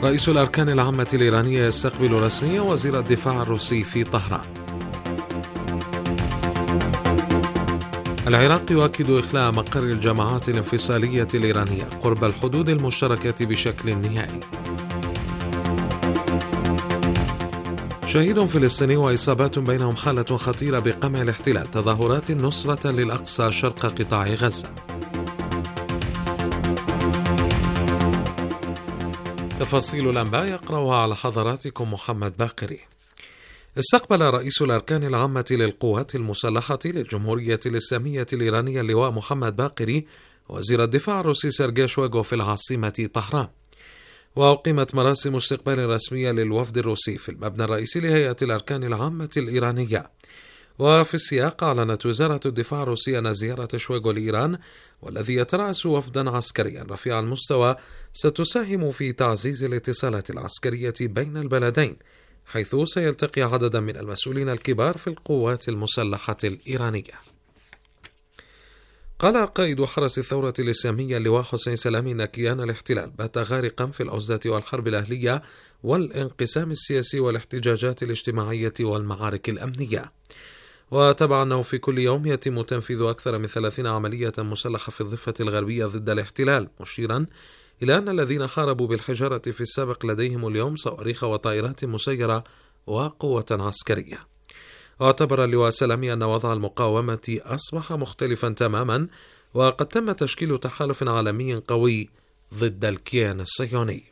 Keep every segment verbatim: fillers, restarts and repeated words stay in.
رئيس الأركان العامة الإيرانية يستقبل رسميا وزير الدفاع الروسي في طهران. العراق يؤكد إخلاء مقر الجماعات الانفصالية الإيرانية قرب الحدود المشتركة بشكل نهائي. شهيد فلسطيني وإصابات بينهم حالة خطيرة بقمع الاحتلال، تظاهرات نصرة للأقصى شرق قطاع غزة. تفاصيل الأنباء يقرأها على حضراتكم محمد باقري. استقبل رئيس الأركان العامة للقوات المسلحة للجمهورية الإسلامية الإيرانية اللواء محمد باقري وزير الدفاع الروسي سيرجي شويغو في العاصمة طهران. وأقيمت مراسم استقبال رسمية للوفد الروسي في المبنى الرئيسي لهيئة الأركان العامة الإيرانية. وفي السياق أعلنت وزارة الدفاع الروسية أن زيارة شويغو لإيران والذي يترأس وفدا عسكريا رفيع المستوى ستساهم في تعزيز الاتصالات العسكرية بين البلدين، حيث سيلتقي عددا من المسؤولين الكبار في القوات المسلحة الإيرانية. قال قائد حرس الثورة الإسلامية اللواء حسين سلامي أن كيان الاحتلال بات غارقا في العزلة والحرب الأهلية والانقسام السياسي والاحتجاجات الاجتماعية والمعارك الأمنية. وتبع أنه في كل يوم يتم تنفيذ أكثر من ثلاثين عملية مسلحة في الضفة الغربية ضد الاحتلال، مشيرا إلى أن الذين حاربوا بالحجارة في السابق لديهم اليوم صواريخ وطائرات مسيرة وقوة عسكرية. واعتبر اللواء سلامي أن وضع المقاومة أصبح مختلفا تماما، وقد تم تشكيل تحالف عالمي قوي ضد الكيان الصهيوني.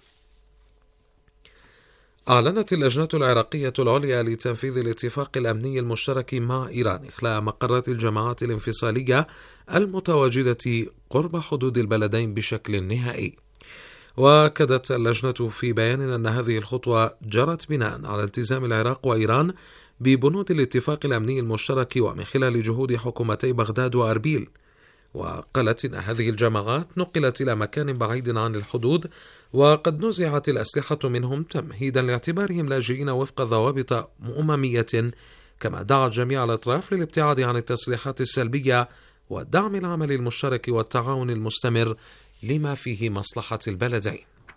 أعلنت اللجنة العراقية العليا لتنفيذ الاتفاق الأمني المشترك مع إيران إخلاء مقرات الجماعات الانفصالية المتواجدة قرب حدود البلدين بشكل نهائي. وأكدت اللجنة في بيان أن هذه الخطوة جرت بناء على التزام العراق وإيران ببنود الاتفاق الأمني المشترك ومن خلال جهود حكومتي بغداد وأربيل. وقالت إن هذه الجماعات نقلت إلى مكان بعيد عن الحدود، وقد نزعت الأسلحة منهم تمهيدا لاعتبارهم لاجئين وفق ضوابط أممية، كما دعت جميع الأطراف للابتعاد عن التسليحات السلبية ودعم العمل المشترك والتعاون المستمر لما فيه مصلحة البلدين.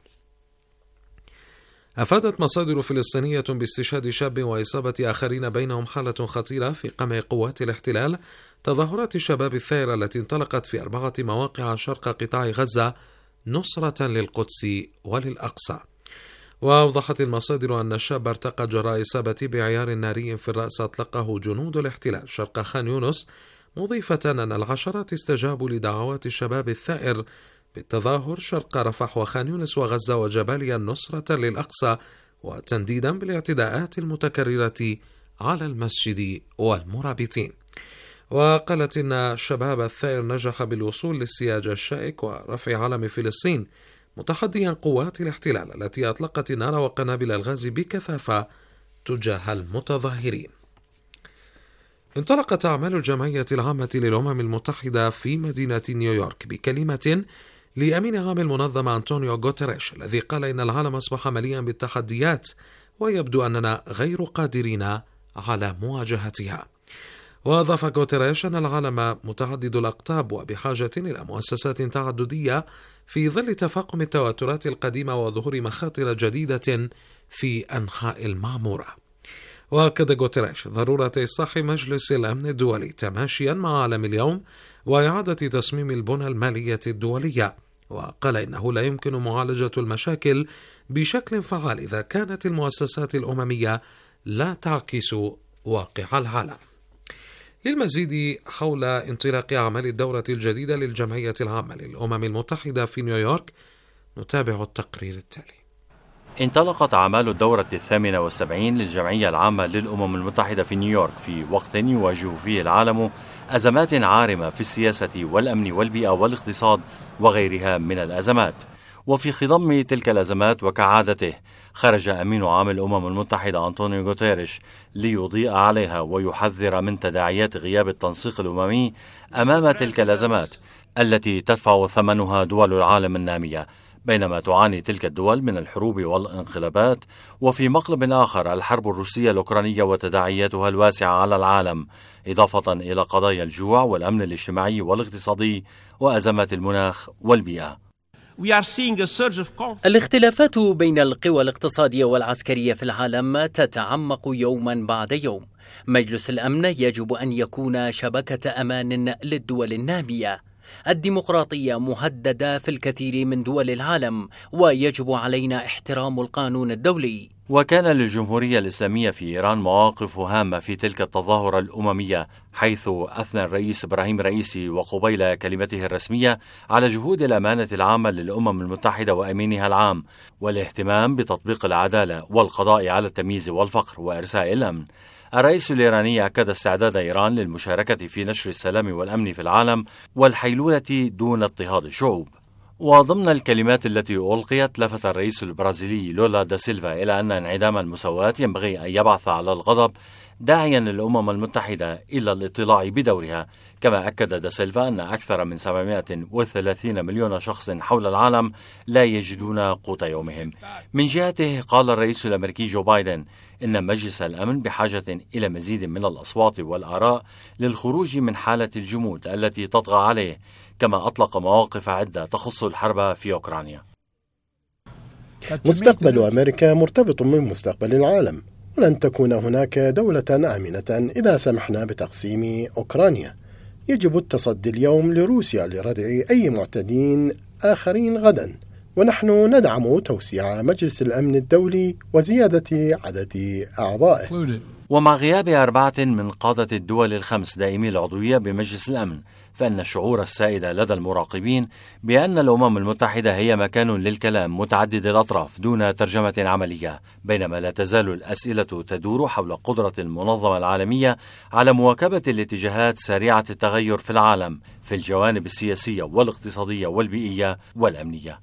أفادت مصادر فلسطينية باستشهاد شاب وإصابة آخرين بينهم حالة خطيرة في قمع قوات الاحتلال تظاهرات الشباب الثائرة التي انطلقت في أربعة مواقع شرق قطاع غزة نصرة للقدس وللأقصى. وأوضحت المصادر أن الشاب ارتقى جراء إصابة بعيار ناري في الرأس أطلقه جنود الاحتلال شرق خان يونس، مضيفة أن العشرات استجابوا لدعوات الشباب الثائر بالتظاهر شرق رفح وخان يونس وغزة وجباليا نصرة للأقصى، وتنديدا بالاعتداءات المتكررة على المسجد والمرابطين. وقالت إن الشباب الثائر نجح بالوصول للسياج الشائك ورفع علم فلسطين، متحديا قوات الاحتلال التي أطلقت النار وقنابل الغاز بكثافة تجاه المتظاهرين. انطلقت أعمال الجمعية العامة للأمم المتحدة في مدينة نيويورك بكلمة لأمين عام المنظمة أنطونيو غوتيريش، الذي قال إن العالم أصبح مليئا بالتحديات ويبدو أننا غير قادرين على مواجهتها. وأضاف غوتيريش أن العالم متعدد الأقطاب وبحاجة إلى مؤسسات تعددية في ظل تفاقم التوترات القديمة وظهور مخاطر جديدة في أنحاء المعمورة. وأكد غوتيريش ضرورة إصلاح مجلس الأمن الدولي تماشيا مع عالم اليوم وإعادة تصميم البنى المالية الدولية، وقال إنه لا يمكن معالجة المشاكل بشكل فعال إذا كانت المؤسسات الأممية لا تعكس واقع العالم. للمزيد حول انطلاق أعمال الدورة الجديدة للجمعية العامة للأمم المتحدة في نيويورك نتابع التقرير التالي. انطلقت أعمال الدورة الثامنة والسبعين للجمعية العامة للأمم المتحدة في نيويورك في وقت يواجه فيه العالم أزمات عارمة في السياسة والأمن والبيئة والاقتصاد وغيرها من الأزمات. وفي خضم تلك الأزمات وكعادته خرج أمين عام الأمم المتحدة أنطونيو غوتيريش ليضيء عليها ويحذر من تداعيات غياب التنسيق الأممي أمام تلك الأزمات التي تدفع ثمنها دول العالم النامية، بينما تعاني تلك الدول من الحروب والانقلابات، وفي مقلب آخر الحرب الروسية الأوكرانية وتداعياتها الواسعة على العالم، إضافة إلى قضايا الجوع والأمن الاجتماعي والاقتصادي وأزمات المناخ والبيئة. الاختلافات بين القوى الاقتصادية والعسكرية في العالم تتعمق يوما بعد يوم. مجلس الأمن يجب أن يكون شبكة أمان للدول النامية. الديمقراطية مهددة في الكثير من دول العالم، ويجب علينا احترام القانون الدولي. وكان للجمهورية الإسلامية في إيران مواقف هامة في تلك التظاهرة الأممية، حيث أثنى الرئيس إبراهيم رئيسي وقبيل كلمته الرسمية على جهود الأمانة العامة للأمم المتحدة وأمينها العام والاهتمام بتطبيق العدالة والقضاء على التمييز والفقر وإرساء الأمن. الرئيس الإيراني أكد استعداد إيران للمشاركة في نشر السلام والأمن في العالم والحيلولة دون اضطهاد الشعوب. وضمن الكلمات التي ألقيت لفت الرئيس البرازيلي لولا دا سيلفا إلى أن انعدام المساواة ينبغي أن يبعث على الغضب، داعيا الأمم المتحدة إلى الاطلاع بدورها. كما أكد دا سيلفا أن أكثر من سبعمائة وثلاثين مليون شخص حول العالم لا يجدون قوت يومهم. من جهته قال الرئيس الأمريكي جو بايدن إن مجلس الأمن بحاجة إلى مزيد من الأصوات والآراء للخروج من حالة الجمود التي تطغى عليه، كما أطلق مواقف عدة تخص الحرب في أوكرانيا. مستقبل أمريكا مرتبط من مستقبل العالم، ولن تكون هناك دولة آمنة إذا سمحنا بتقسيم أوكرانيا. يجب التصدي اليوم لروسيا لردع أي معتدين آخرين غدا، ونحن ندعم توسيع مجلس الأمن الدولي وزيادة عدد أعضائه. ومع غياب أربعة من قادة الدول الخمس دائمي العضوية بمجلس الأمن، فإن الشعور السائد لدى المراقبين بأن الأمم المتحدة هي مكان للكلام متعدد الأطراف دون ترجمة عملية، بينما لا تزال الأسئلة تدور حول قدرة المنظمة العالمية على مواكبة الاتجاهات سريعة التغير في العالم في الجوانب السياسية والاقتصادية والبيئية والأمنية.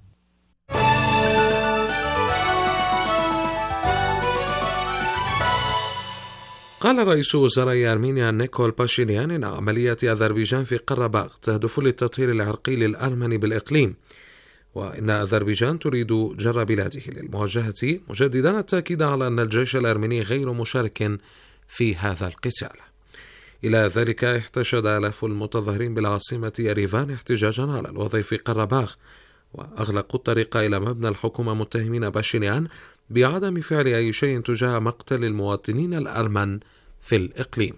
قال رئيس وزراء أرمينيا نيكول باشينيان إن عملية أذربيجان في قرباغ تهدف للتطهير العرقي للأرمن بالإقليم، وإن أذربيجان تريد جر بلاده للمواجهة، مجددا التأكيد على أن الجيش الأرميني غير مشارك في هذا القتال. إلى ذلك احتشد آلاف المتظاهرين بالعاصمة يريفان احتجاجا على الوضع في قرباغ، وأغلقوا الطريق إلى مبنى الحكومة متهمين باشينيان بعدم فعل أي شيء تجاه مقتل المواطنين الأرمن في الإقليم.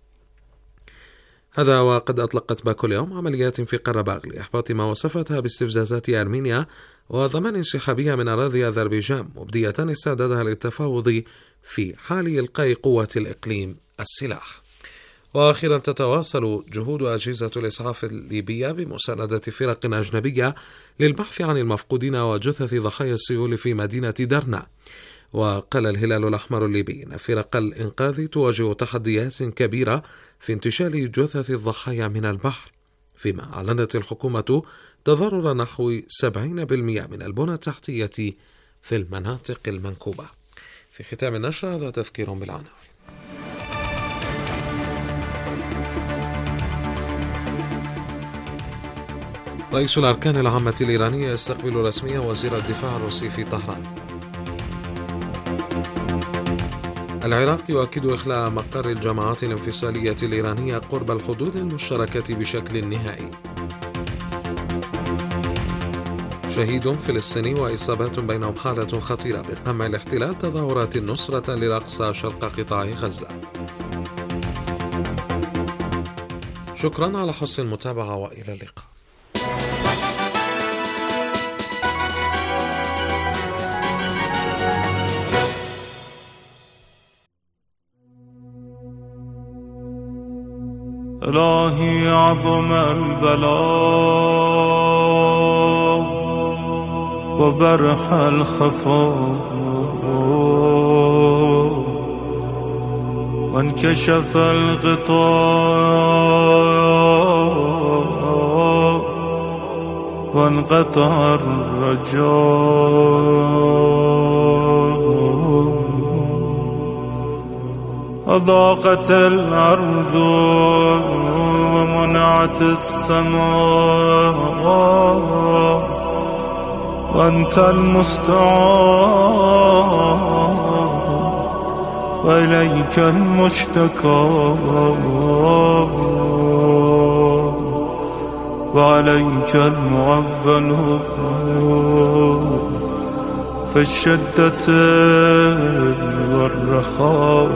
هذا وقد أطلقت باكو اليوم عمليات في قرباغ لإحباط ما وصفتها باستفزازات أرمينيا وضمان انسحابها من أراضي أذربيجان، مبدية استعدادها للتفاوض في حال إلقاء قوات الإقليم السلاح. وأخيرا تتواصل جهود أجهزة الإسعاف الليبية بمساندة فرق أجنبية للبحث عن المفقودين وجثث ضحايا السيول في مدينة درنا. وقال الهلال الأحمر الليبي أن فرق الإنقاذ تواجه تحديات كبيرة في انتشال جثث الضحايا من البحر، فيما أعلنت الحكومة تضرر نحو سبعين بالمئة من البنى التحتية في المناطق المنكوبة. في ختام النشر هذا تذكير بالعناوين. رئيس الأركان العامة الإيرانية يستقبل رسميا وزير الدفاع الروسي في طهران. العراق يؤكد إخلاء مقر الجماعات الانفصالية الإيرانية قرب الحدود المشتركة بشكل نهائي. شهيد فلسطيني وإصابات بينهم حالة خطيرة بقمع الاحتلال تظاهرات نصرة للأقصى شرق قطاع غزة. شكرا على حسن المتابعة وإلى اللقاء. إلهي عظم البلاء وبرح الخفاء وانكشف الغطاء وانقطع الرجاء أضاقت الأرض ومنعت السماء وأنت المستعان وإليك المشتكى وعليك المغفل في الشدة والرخاء.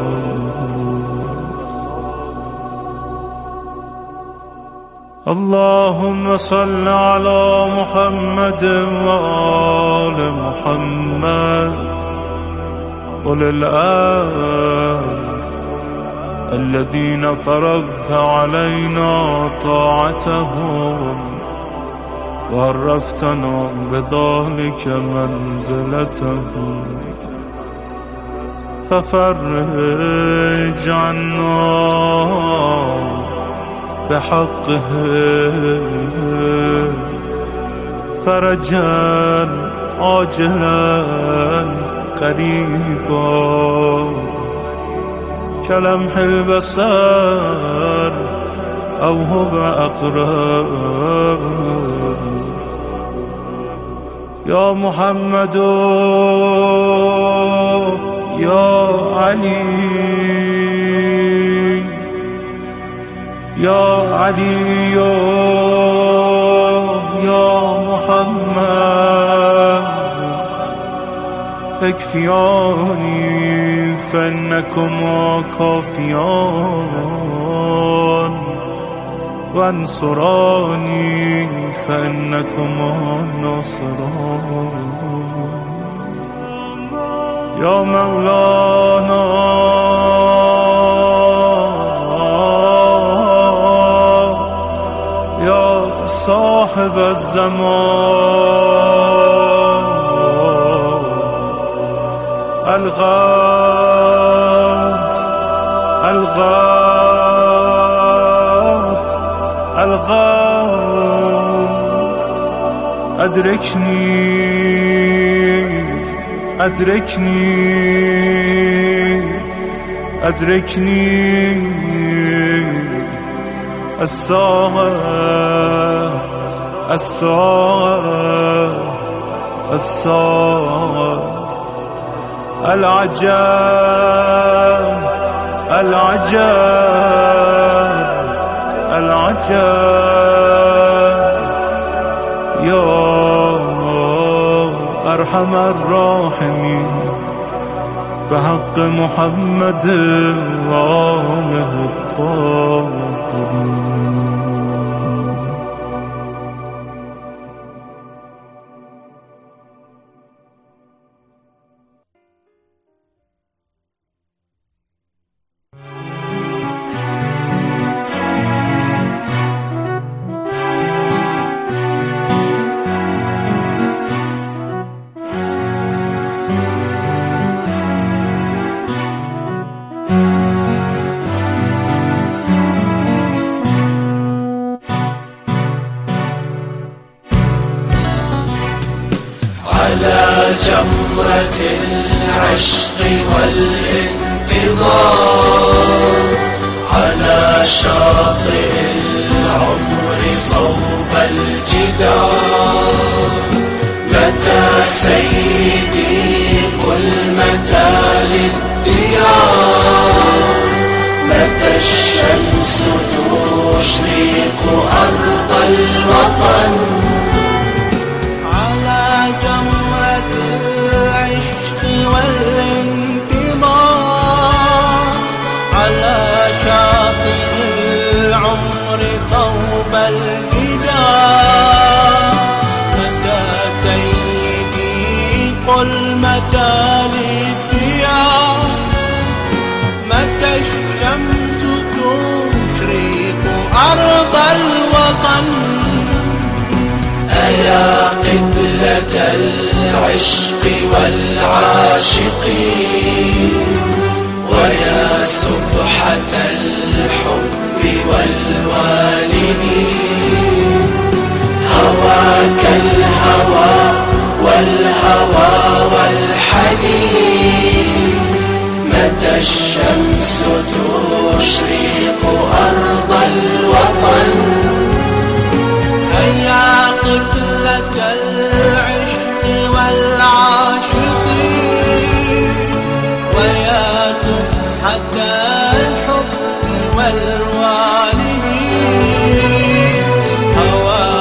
اللهم صل على محمد وآل محمد وللآل الذين فرضت علينا طاعتهم وعرفتنا بذلك منزلتهم، ففرج عنا بحقه فرجا عاجلا قريبا كلمح البصر أو هو أقرب. يا محمد يا علي يا علي يا محمد اكفياني فإنكما كافيان وانصراني فإنكما ناصران. يا مولانا يا صاحب الزمان الغاث الغاث الغاث أدركني أدركني أدركني الساعة الساعة الساعة العجاب العجاب العجاب. يا أرحم الراحمين بحق محمد وآله الطاهرين. جمرة العشق والانتظار على شاطئ العمر صوب الجدار. متى سيدي قل متى للديار، متى الشمس تشرق أرض الوطن. والانتظار على شاطئ العمر صوب الجدار. متى سيدي قل متى للديار، متى الشمس تشرق أرض الوطن. أيا قبلة العشق والعاشقين، ويا سبحة الحب والوالدين. هواك الهوى والهوى والحنين، متى الشمس تشرق أرض الوطن. هيا قبلة العشق والعاشقين، ويا سبحة الحب والوالدين. هواك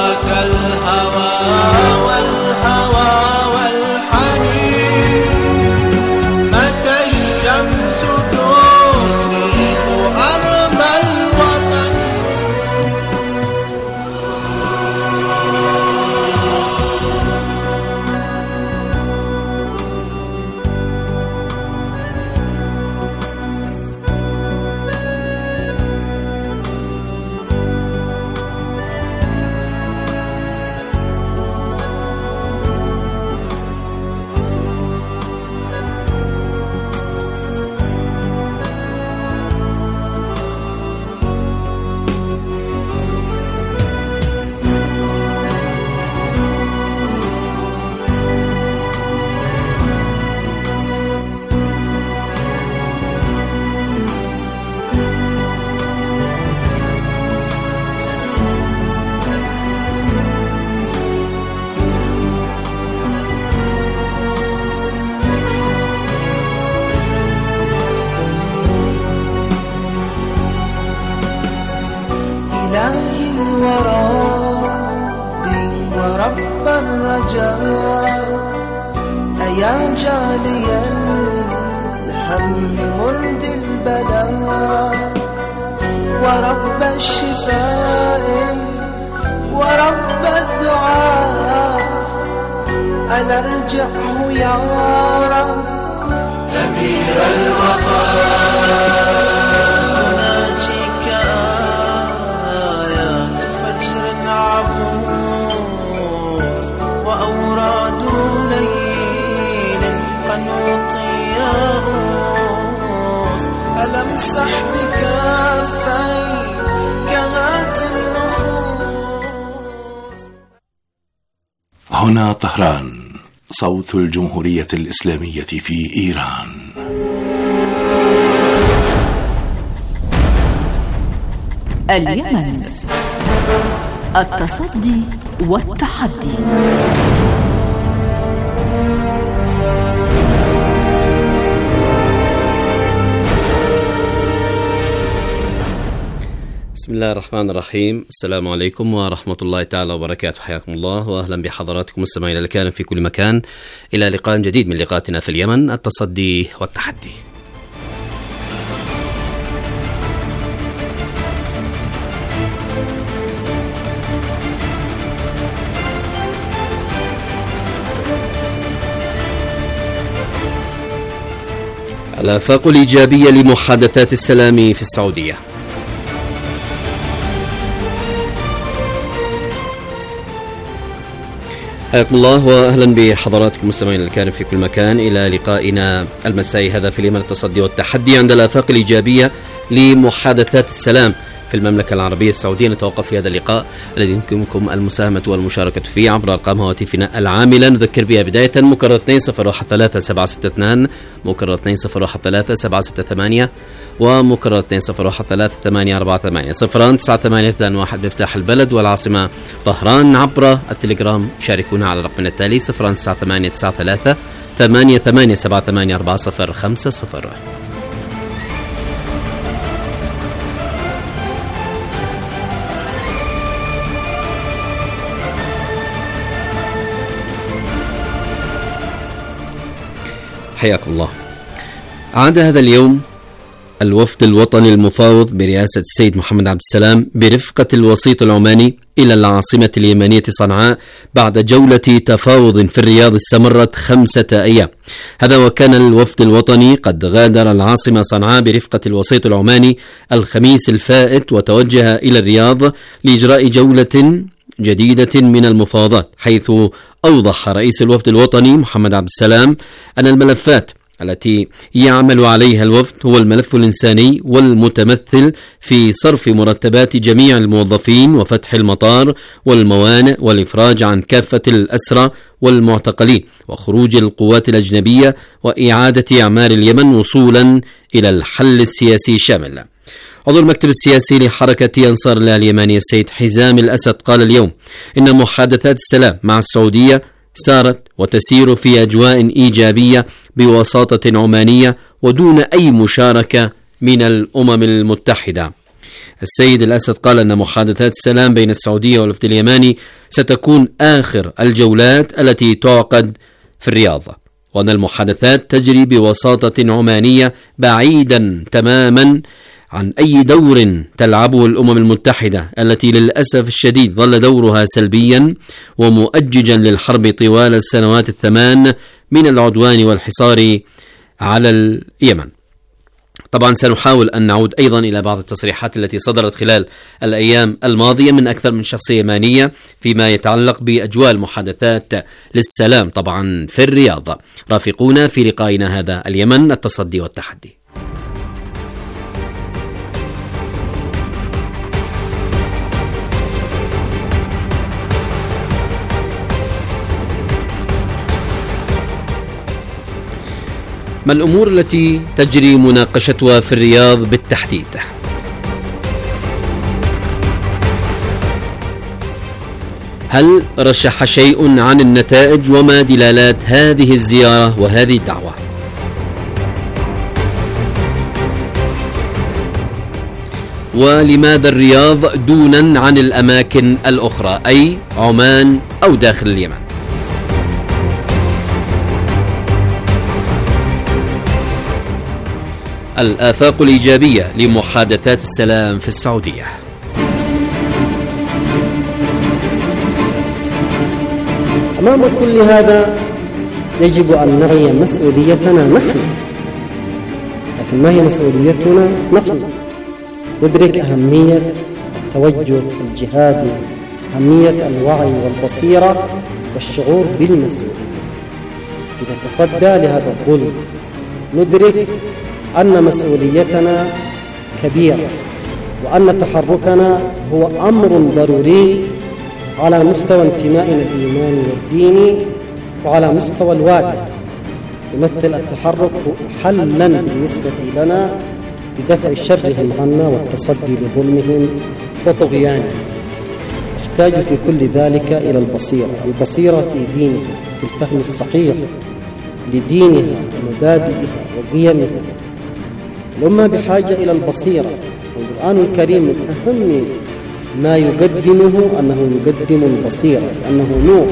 رب الرجاء أيا جالي الهم مرد البلاء ورب الشفاء ورب الدعاء أنا أرجعه يا رب أمير الوطن تناجيك آيات فجر عبوس وأوراد ليل قنوط ياؤوس ألمسح بكافي كمات النفوس. هنا طهران، صوت الجمهورية الإسلامية في إيران. اليمن، التصدي والتحدي. بسم الله الرحمن الرحيم. السلام عليكم ورحمة الله تعالى وبركاته. حياكم الله وأهلا بحضراتكم مستمعين الكرام في كل مكان إلى لقاء جديد من لقاءاتنا في اليمن، التصدي والتحدي. الآفاق الإيجابية لمحادثات السلام في السعودية. حياكم الله واهلا بحضراتكم مستمعين الكرام في كل مكان الى لقائنا المسائي هذا في اليمن، التصدي والتحدي، عند الآفاق الإيجابية لمحادثات السلام في المملكة العربية السعودية. نتوقف في هذا اللقاء الذي يمكنكم المساهمة والمشاركة فيه عبر أرقام هواتفنا العاملة، نذكر بها بداية مكرر اثنين صفر واحد ثلاثة سبعة ستة اثنين، مكرر اثنين صفر واحد ثلاثة سبعة ستة ثمانية، ومكرر اثنين صفر واحد ثلاثة ثمانية أربعة ثمانية. صفران تسعة ثمانية اثنان واحد مفتاح البلد والعاصمة طهران. عبر التليجرام شاركونا على رقمنا التالي صفران تسعة ثمانية تسعة ثلاثة ثمانية ثمانية سبعة ثمانية أربعة صفر خمسة صفر. حياكم الله. عاد هذا اليوم الوفد الوطني المفاوض برئاسة السيد محمد عبد السلام برفقة الوسيط العماني إلى العاصمة اليمنية صنعاء بعد جولة تفاوض في الرياض استمرت خمسة أيام. هذا وكان الوفد الوطني قد غادر العاصمة صنعاء برفقة الوسيط العماني الخميس الفائت وتوجه إلى الرياض لإجراء جولة جديدة من المفاوضات، حيث أوضح رئيس الوفد الوطني محمد عبد السلام أن الملفات التي يعمل عليها الوفد هو الملف الإنساني والمتمثل في صرف مرتبات جميع الموظفين وفتح المطار والموانئ والإفراج عن كافة الأسرى والمعتقلين وخروج القوات الأجنبية وإعادة إعمار اليمن وصولا إلى الحل السياسي الشامل. عضو المكتب السياسي لحركة أنصار الله اليمانية السيد حزام الأسد قال اليوم إن محادثات السلام مع السعودية سارت وتسير في أجواء إيجابية بوساطة عمانية ودون أي مشاركة من الأمم المتحدة. السيد الأسد قال أن محادثات السلام بين السعودية والوفد اليماني ستكون آخر الجولات التي تعقد في الرياض، وأن المحادثات تجري بوساطة عمانية بعيدا تماما عن أي دور تلعبه الأمم المتحدة التي للأسف الشديد ظل دورها سلبيا ومؤججا للحرب طوال السنوات الثمان من العدوان والحصار على اليمن. طبعا سنحاول أن نعود أيضا إلى بعض التصريحات التي صدرت خلال الأيام الماضية من أكثر من شخصية يمانية فيما يتعلق بأجواء المحادثات للسلام طبعا في الرياض. رافقونا في لقائنا هذا اليمن، التصدي والتحدي. ما الأمور التي تجري مناقشتها في الرياض بالتحديد؟ هل رشح شيء عن النتائج وما دلالات هذه الزيارة وهذه الدعوة؟ ولماذا الرياض دونا عن الأماكن الأخرى أي عمان أو داخل اليمن. الآفاق الإيجابية لمحادثات السلام في السعودية. أمام كل هذا يجب أن نعي مسؤوليتنا نحن. لكن ما هي مسؤوليتنا نحن؟ ندرك أهمية التوجه الجهادي، أهمية الوعي والبصيرة والشعور بالمسؤولية. إذا تصدى لهذا الظلم ندرك أن مسؤوليتنا كبيرة، وأن تحركنا هو أمر ضروري على مستوى انتمائنا الإيماني والديني، وعلى مستوى الواقع يمثل التحرك حلا بالنسبة لنا بدفع شرهم عنا والتصدي لظلمهم وطغيانهم. يحتاج في كل ذلك إلى البصيرة، البصيرة في دينها، في الفهم الصحيح لدينها ومبادئها وقيمها. الأمة بحاجة إلى البصيرة، والقرآن الكريم من أهم ما يقدمه أنه يقدم البصيرة، لأنه نور.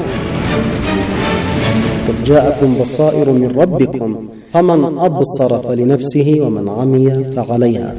قد جاءكم بصائر من ربكم فمن أبصر فلنفسه ومن عمي فعليها.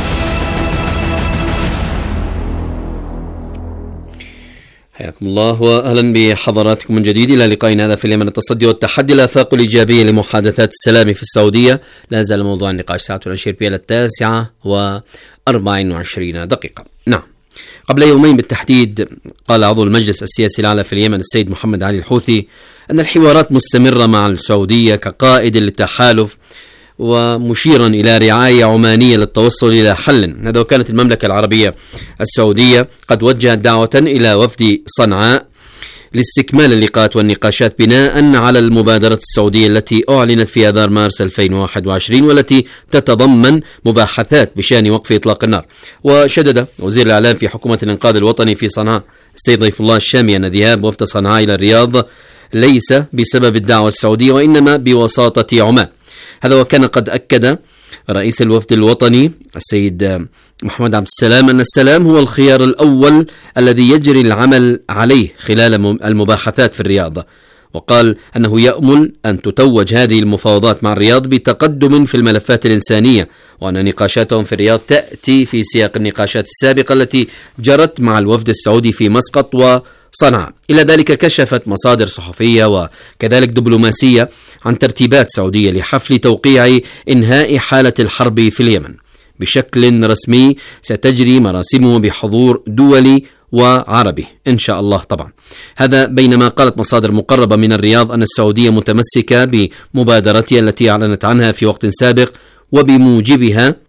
حياكم الله وأهلا بحضراتكم من جديد إلى لقائنا هذا في اليمن التصدي والتحدي، الآفاق الإيجابية لمحادثات السلام في السعودية. لا زال موضوع النقاش ساعة ونشير بها التاسعة وأربع وعشرين دقيقة. نعم، قبل يومين بالتحديد قال عضو المجلس السياسي الأعلى في اليمن السيد محمد علي الحوثي أن الحوارات مستمرة مع السعودية كقائد للتحالف، ومشيرا إلى رعاية عمانية للتوصل إلى حل. هذا وكانت المملكة العربية السعودية قد وجهت دعوة إلى وفد صنعاء لاستكمال اللقاءات والنقاشات بناء على المبادرة السعودية التي أعلنت في آذار مارس ألفين وواحد وعشرين، والتي تتضمن مباحثات بشأن وقف إطلاق النار. وشدد وزير الإعلام في حكومة الإنقاذ الوطني في صنعاء السيد ضيف الله الشامي أن ذهاب وفد صنعاء إلى الرياض ليس بسبب الدعوة السعودية وإنما بوساطة عمان. هذا وكان قد أكد رئيس الوفد الوطني السيد محمد عبد السلام أن السلام هو الخيار الأول الذي يجري العمل عليه خلال المباحثات في الرياض، وقال أنه يأمل أن تتوج هذه المفاوضات مع الرياض بتقدم في الملفات الإنسانية، وأن نقاشاتهم في الرياض تأتي في سياق النقاشات السابقة التي جرت مع الوفد السعودي في مسقط وصنعاء. إلى ذلك كشفت مصادر صحفية وكذلك دبلوماسية عن ترتيبات سعودية لحفل توقيع إنهاء حالة الحرب في اليمن بشكل رسمي ستجري مراسمه بحضور دولي وعربي إن شاء الله طبعا. هذا بينما قالت مصادر مقربة من الرياض أن السعودية متمسكة بمبادرتها التي أعلنت عنها في وقت سابق، وبموجبها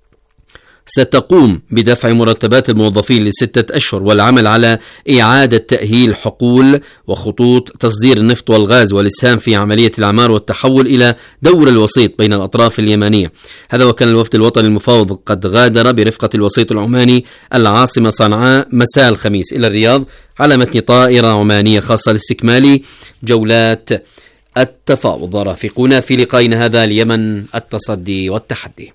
ستقوم بدفع مرتبات الموظفين لستة أشهر والعمل على إعادة تأهيل حقول وخطوط تصدير النفط والغاز والإسهام في عملية الأعمار والتحول إلى دور الوسيط بين الأطراف اليمنية. هذا وكان الوفد الوطني المفاوض قد غادر برفقة الوسيط العماني العاصمة صنعاء مساء الخميس إلى الرياض على متن طائرة عمانية خاصة لاستكمال جولات التفاوض. رافقونا في لقائنا هذا اليمن التصدي والتحدي.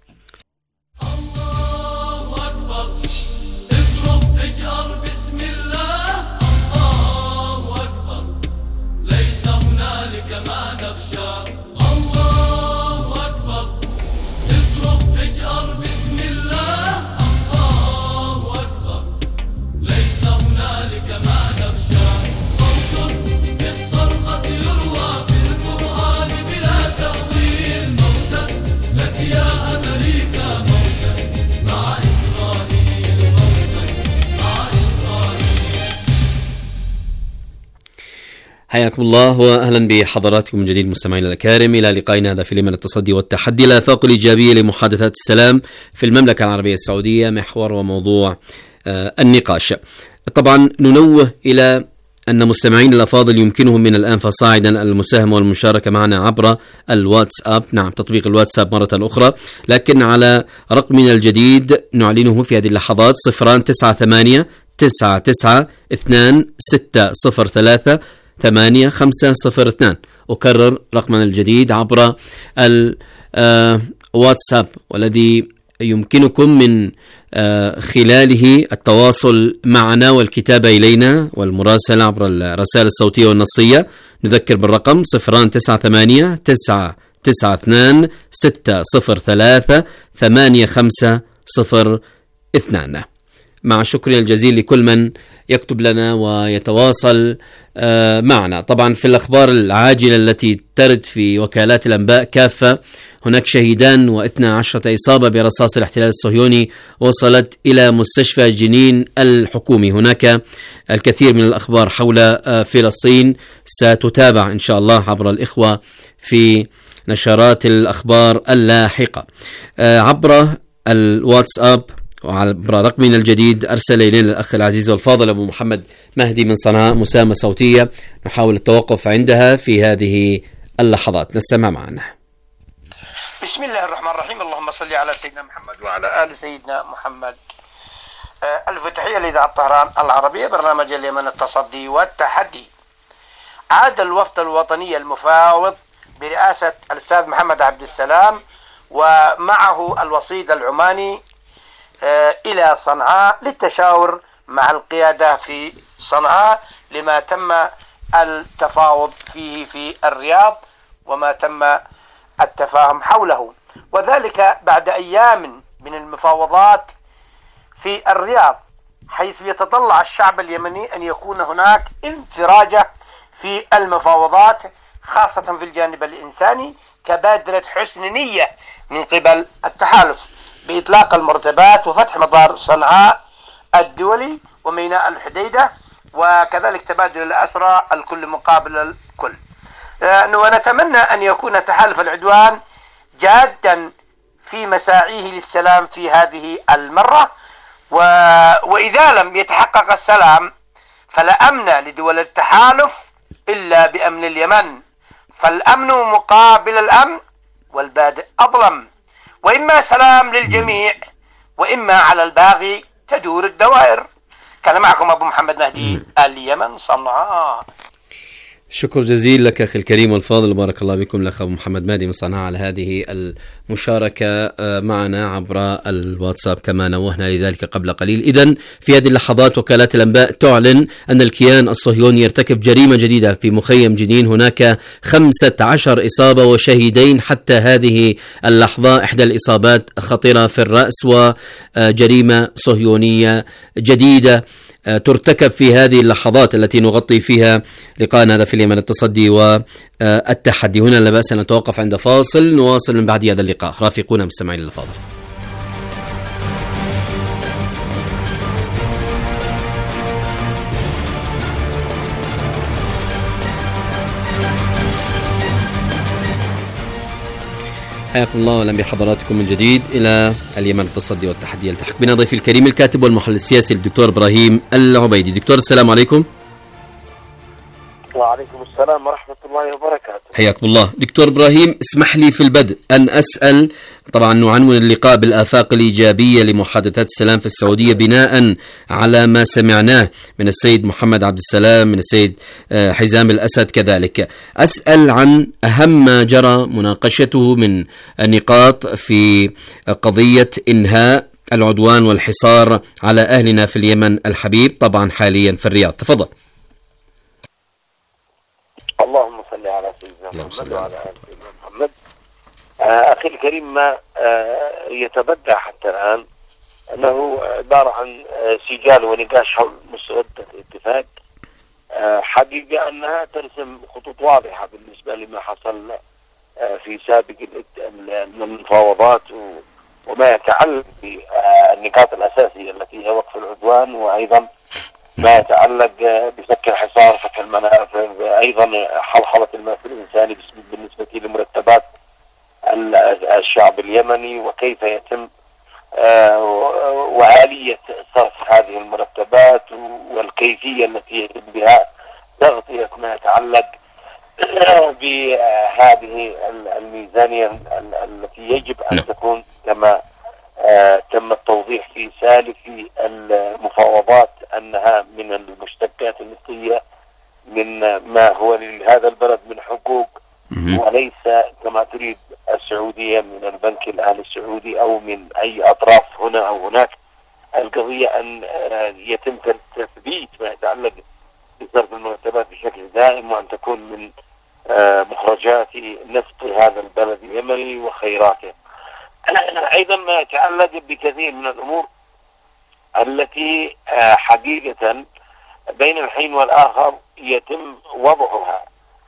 حياكم الله وأهلا بحضراتكم من جديد مستمعينا الأكارم إلى لقائنا هذا في اليمن التصدي والتحدي، الآفاق الإيجابية لمحادثات السلام في المملكة العربية السعودية، محور وموضوع آه النقاش. طبعا ننوه إلى أن مستمعين الأفاضل يمكنهم من الآن فصاعدا المساهمة والمشاركة معنا عبر الواتساب، نعم تطبيق الواتساب مرة أخرى، لكن على رقمنا الجديد نعلنه في هذه اللحظات صفران تسعة ثمانية تسعة تسعة اثنان ستة صفر ثلاثة ثمانية خمسة صفر اثنان. أكرر رقمنا الجديد عبر الواتساب والذي يمكنكم من خلاله التواصل معنا والكتابة إلينا والمراسلة عبر الرسائل الصوتية والنصية. نذكر بالرقم صفران تسعة ثمانية تسعة تسعة اثنان ستة صفر ثلاثة ثمانية خمسة صفر اثنان. مع شكرنا الجزيل لكل من يكتب لنا ويتواصل معنا. طبعا في الأخبار العاجلة التي ترد في وكالات الأنباء كافة، هناك شهيدان واثنى عشرة إصابة برصاص الاحتلال الصهيوني وصلت إلى مستشفى جنين الحكومي. هناك الكثير من الأخبار حول فلسطين ستتابع إن شاء الله عبر الإخوة في نشرات الأخبار اللاحقة. عبر الواتساب وعبر رقمنا الجديد أرسل إلينا الأخ العزيز والفاضل أبو محمد مهدي من صنعاء مسامة صوتية نحاول التوقف عندها في هذه اللحظات. نستمع معنا. بسم الله الرحمن الرحيم. اللهم صل على سيدنا محمد وعلى آل سيدنا محمد. ألف تحية لإذاعة طهران العربية، برنامج اليمن التصدي والتحدي. عاد الوفد الوطني المفاوض برئاسة الأستاذ محمد عبد السلام ومعه الوسيط العماني إلى صنعاء للتشاور مع القيادة في صنعاء لما تم التفاوض فيه في الرياض وما تم التفاهم حوله، وذلك بعد أيام من المفاوضات في الرياض، حيث يتطلع الشعب اليمني أن يكون هناك انفراجة في المفاوضات خاصة في الجانب الإنساني كبادرة حسن نية من قبل التحالف بإطلاق المرتبات وفتح مطار صنعاء الدولي وميناء الحديدة، وكذلك تبادل الأسرى الكل مقابل الكل. ونتمنى أن يكون تحالف العدوان جادا في مساعيه للسلام في هذه المرة، و... وإذا لم يتحقق السلام فلا أمن لدول التحالف إلا بأمن اليمن، فالأمن مقابل الأمن والبادئ أظلم، وإما سلام للجميع وإما على الباغي تدور الدوائر. كان معكم أبو محمد مهدي اليمن صنعاء. شكر جزيل لك أخي الكريم والفاضل، بارك الله بكم الأخ أبو محمد مهدي من صنعاء على هذه المشاركة معنا عبر الواتساب كما نوهنا لذلك قبل قليل. إذن في هذه اللحظات وكالات الأنباء تعلن أن الكيان الصهيوني يرتكب جريمة جديدة في مخيم جنين. هناك خمسة عشر إصابة وشهيدين حتى هذه اللحظة، إحدى الإصابات خطيرة في الرأس، وجريمة صهيونية جديدة ترتكب في هذه اللحظات التي نغطي فيها لقاءنا هذا في اليمن التصدي والتحدي. هنا لا بأس أن نتوقف عند فاصل، نواصل من بعد هذا اللقاء. رافقونا مستمعين الفاضل. حياكم الله واهلا بحضراتكم من جديد الى اليمن التصدي والتحدي. يلتحق بنا ضيفي الكريم الكاتب والمحلل السياسي الدكتور ابراهيم العبيدي. دكتور السلام عليكم. وعليكم السلام ورحمة الله وبركاته. حياكم الله. دكتور إبراهيم، اسمح لي في البدء أن أسأل، طبعا نعنون اللقاء بالآفاق الإيجابية لمحادثات السلام في السعودية بناء على ما سمعناه من السيد محمد عبد السلام، من السيد حزام الأسد كذلك. أسأل عن أهم ما جرى مناقشته من النقاط في قضية إنهاء العدوان والحصار على أهلنا في اليمن الحبيب، طبعا حاليا في الرياض. تفضل. اللهم صل على سيدنا محمد وعلى آل سيدنا محمد. أخي الكريم، ما يتبدى حتى الآن أنه عبارة عن سجال ونقاش حول مسودة الاتفاق. حقيقة أنها ترسم خطوط واضحة بالنسبة لما حصل في سابق المفاوضات وما يتعلق بالنقاط الأساسية التي هي وقف العدوان، وأيضا ما يتعلق بفك الحصار، فك المنافذ، أيضا حلحلة الملف الإنساني بالنسبة لمرتبات الشعب اليمني وكيف يتم وآلية صرف هذه المرتبات والكيفية التي يتم بها تغطية ما يتعلق بهذه الميزانية التي يجب أن تكون كما تم التوضيح في سالف المفاوضات أنها من المشتقات النفطية، من ما هو لهذا البلد من حقوق وليس كما تريد السعودية من البنك الأهلي السعودي أو من أي أطراف هنا أو هناك. القضية أن يتم تثبيت ما يتعلق بصرف المرتبات بشكل دائم، وأن تكون من مخرجات نفط هذا البلد اليمني وخيراته. أيضا ما يتعلق بكثير من الأمور التي حقيقة بين الحين والآخر يتم وضعها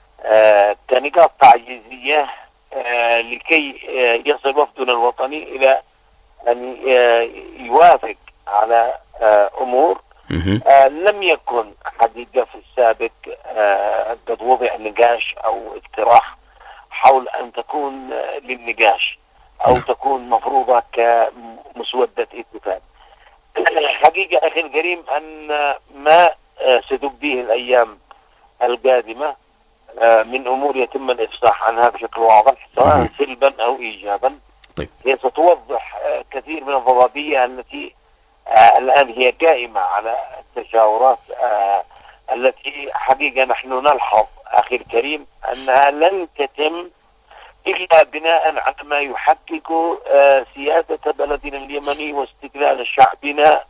كنقاط تعجيزية لكي يصل وفدنا الوطني إلى أن يوافق على أمور لم يكن حقيقة في السابق قد وضع نقاش أو اقتراح حول أن تكون للنقاش أو تكون مفروضة كمسودة اتفاق. حقيقة أخي الكريم أن ما ستبديه الأيام القادمة من أمور يتم الإفصاح عنها بشكل واضح سواء سلبا أو إيجابا. طيب. هي ستوضح كثير من الضبابية التي الآن هي قائمة على التشاورات التي حقيقة نحن نلحظ أخي الكريم أنها لن تتم إلا بناء على ما يحقق سيادة بلدنا اليمني واستقلال شعبنا،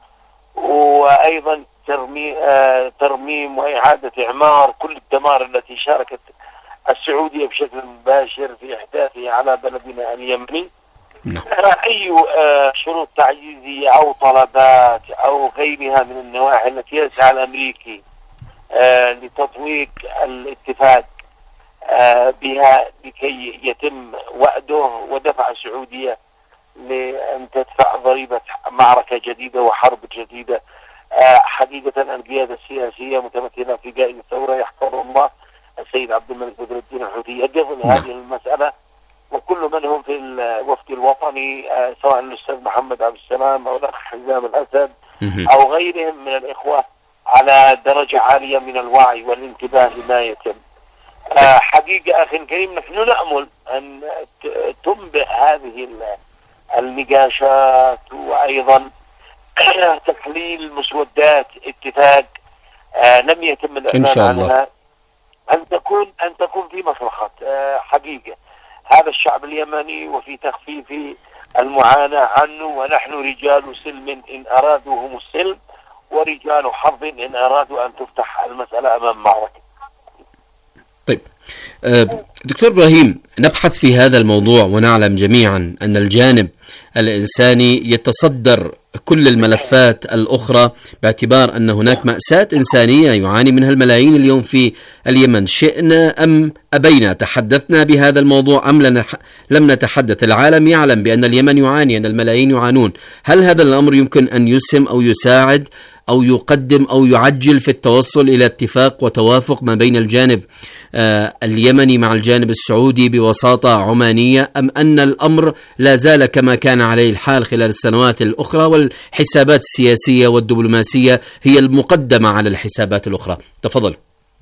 وأيضا ترمي ترميم وإعادة إعمار كل الدمار التي شاركت السعودية بشكل مباشر في إحداثه على بلدنا اليمني. أي شروط تعجيزية أو طلبات أو غيرها من النواحي التي يسعى الأمريكي لتطويق الاتفاق بها لكي يتم وأده ودفع السعودية لأن تدفع ضريبة معركة جديدة وحرب جديدة. حقيقة القيادة السياسية متمثلة في قائد الثورة يحفظه الله السيد عبد الملك بدر الدين الحوثي يقضي هذه المسألة، وكل من هم في الوفد الوطني سواء الأستاذ محمد عبد السلام أو الأخ حزام الأسد أو غيرهم من الإخوة على درجة عالية من الوعي والانتباه لما يتم. حقيقة أخي الكريم نحن نأمل أن تنبئ هذه النقاشات وأيضا تحليل مسودات اتفاق لم يتم الإعلان عنها أن تكون أن تكون في مصلحة حقيقة هذا الشعب اليمني وفي تخفيف المعاناة عنه. ونحن رجال سلم إن أرادوا هم السلم، ورجال حرب إن أرادوا أن تفتح المسألة أمام معركة. طيب دكتور إبراهيم، نبحث في هذا الموضوع ونعلم جميعا أن الجانب الإنساني يتصدر كل الملفات الأخرى باعتبار أن هناك مأساة إنسانية يعاني منها الملايين اليوم في اليمن، شئنا أم أبينا. تحدثنا بهذا الموضوع أم لم نتحدث؟ العالم يعلم بأن اليمن يعاني، أن الملايين يعانون. هل هذا الأمر يمكن أن يسهم أو يساعد أو يقدم أو يعجل في التوصل إلى اتفاق وتوافق ما بين الجانب آه اليمني مع الجانب السعودي بوساطة عمانية، أم أن الأمر لا زال كما كان عليه الحال خلال السنوات الأخرى والحسابات السياسية والدبلوماسية هي المقدمة على الحسابات الأخرى؟ تفضل.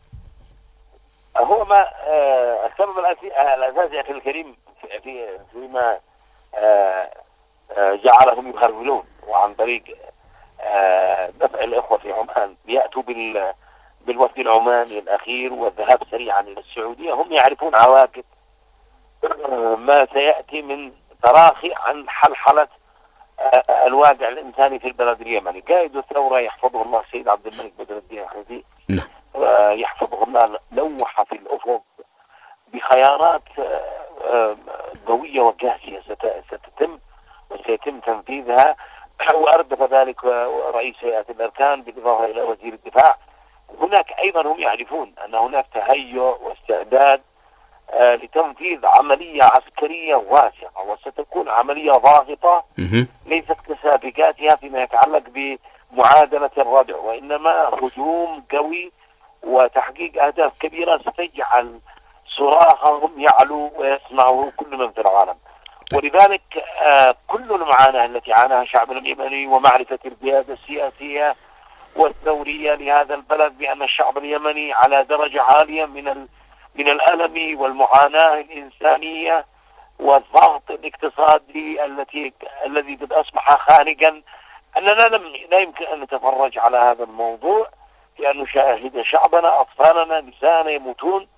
هو ما آه السبب الأساسي يا أخي الكريم في فيما آه آه جعلهم يخربلون وعن طريق دفع الإخوة في عمان يأتوا بال بالوفد العماني الأخير والذهاب سريعا إلى السعودية. هم يعرفون عواقب ما سيأتي من تراخي عن حلحلة الواقع الإنساني في البلد اليمني. قائد الثورة يحفظه الله السيد عبد الملك بدر الدين الحوثي يحفظه الله لوح في الأفق بخيارات قوية وقاسية ستتم وسيتم تنفيذها، وأردف ذلك رئيس هيئة الأركان بالإضافة إلى وزير الدفاع. هناك أيضا هم يعرفون أن هناك تهيؤ واستعداد آه لتنفيذ عملية عسكرية واسعة، وستكون عملية ضاغطة ليست كسابقاتها فيما يتعلق بمعادلة الردع، وإنما هجوم قوي وتحقيق أهداف كبيرة ستجعل صراخهم يعلو ويسمعه كل من في العالم. ولذلك آه كل المعاناة التي عاناها شعبنا اليمني ومعرفة القيادة السياسية والثورية لهذا البلد بأن الشعب اليمني على درجة عالية من من الألم والمعاناة الإنسانية والضغط الاقتصادي التي الذي قد أصبح خانقا، أننا لم لا يمكن أن نتفرج على هذا الموضوع، لأن نشاهد شعبنا أطفالنا نساءنا يموتون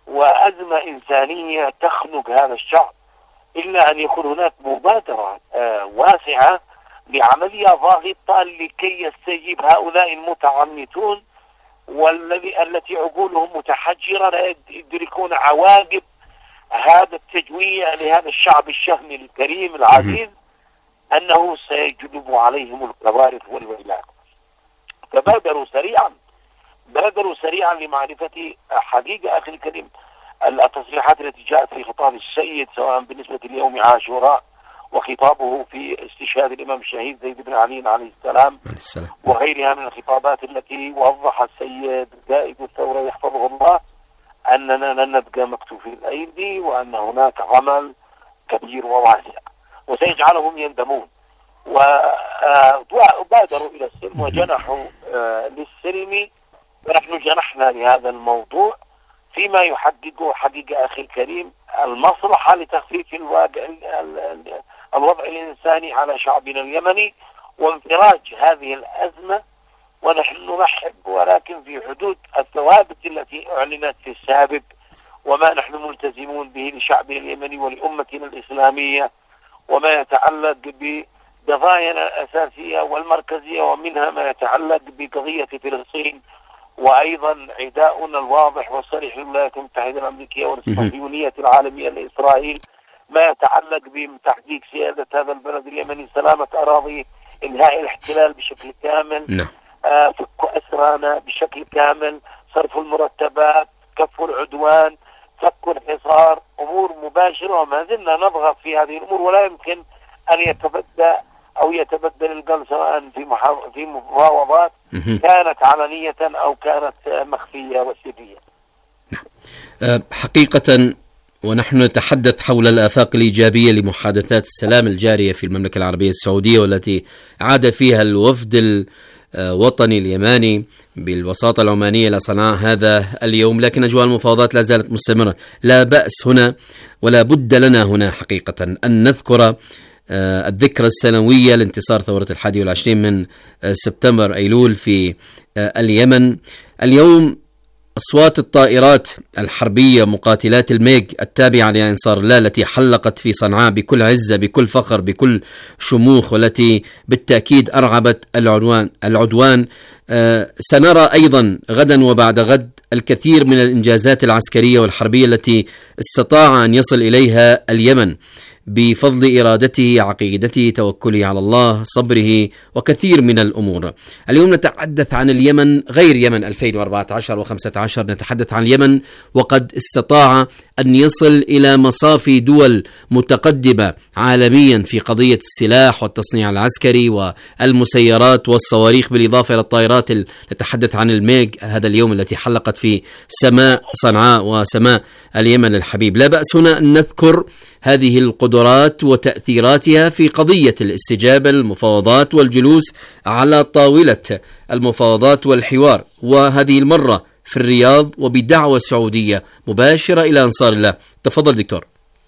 وأزمة إنسانية تخنق هذا الشعب، إلا أن يكون هناك مبادرة آه واسعة لعملية ضاغطة لكي يستجيب هؤلاء المتعنتون والذي التي عقولهم متحجرة لا يدركون عواقب هذا التجويع لهذا الشعب الشهم الكريم العزيز، أنه سيجلب عليهم الكوارث والويلات. فبادروا سريعا بادروا سريعا لمعرفة حقيقة أخي الكريم التصريحات التي جاءت في خطاب السيد، سواء بالنسبة ليوم عاشوراء وخطابه في استشهاد الإمام الشهيد زيد بن علي عليه السلام وغيرها من الخطابات التي وضح السيد قائد الثورة يحفظه الله أننا لن نبقى مكتوفي الأيدي، وأن هناك عمل كبير وواسع وسيجعلهم يندمون. وبادروا إلى السلم وجنحوا للسلم، ونحن جنحنا لهذا الموضوع فيما يحقق حقيقة أخي الكريم المصلحة لتخفيف الواقع الوضع الإنساني على شعبنا اليمني وانفراج هذه الأزمة. ونحن نرحب ولكن في حدود الثوابت التي أعلنت في السابق وما نحن ملتزمون به لشعبنا اليمني ولأمتنا الإسلامية، وما يتعلق بقضايانا الأساسية والمركزية، ومنها ما يتعلق بقضية فلسطين، وأيضا عداؤنا الواضح والصريح للولايات المتحدة الأمريكية والصهيونية العالمية لإسرائيل، ما يتعلق بتحقيق سيادة هذا البلد اليمني، سلامة أراضي، إنهاء الاحتلال بشكل كامل، آه فك أسرانا بشكل كامل، صرف المرتبات، كف العدوان، فك الحصار، أمور مباشرة. وما زلنا نضغط في هذه الأمور، ولا يمكن أن يتبدى أو يتبدل القلب سواء في محاو... في مفاوضات كانت علنية أو كانت مخفية وسرية. حقيقة ونحن نتحدث حول الآفاق الإيجابية لمحادثات السلام الجارية في المملكة العربية السعودية، والتي عاد فيها الوفد الوطني اليماني بالوساطة العمانية إلى صنعاء هذا اليوم، لكن أجواء المفاوضات لا زالت مستمرة. لا بأس هنا ولا بد لنا هنا حقيقة أن نذكر الذكرى السنوية لانتصار ثورة الحادي والعشرين من سبتمبر أيلول في اليمن. اليوم أصوات الطائرات الحربية مقاتلات الميغ التابعة لأنصار الله التي حلقت في صنعاء بكل عزة بكل فخر بكل شموخ، والتي بالتأكيد أرعبت العدوان العدوان آه سنرى أيضا غدا وبعد غد الكثير من الإنجازات العسكرية والحربية التي استطاع أن يصل إليها اليمن بفضل إرادته، عقيدته، توكله على الله، صبره وكثير من الأمور. اليوم نتحدث عن اليمن غير يمن ألفين وأربعة عشر وخمسة عشر، نتحدث عن اليمن وقد استطاع أن يصل إلى مصافي دول متقدمة عالميا في قضية السلاح والتصنيع العسكري والمسيرات والصواريخ، بالإضافة إلى الطائرات. نتحدث عن الميغ هذا اليوم التي حلقت في سماء صنعاء وسماء اليمن الحبيب. لا بأس هنا أن نذكر هذه القدرات وتأثيراتها في قضية الاستجابة للمفاوضات والجلوس على طاولة المفاوضات والحوار، وهذه المرة في الرياض وبدعوة سعودية مباشرة إلى أنصار الله. تفضل دكتور.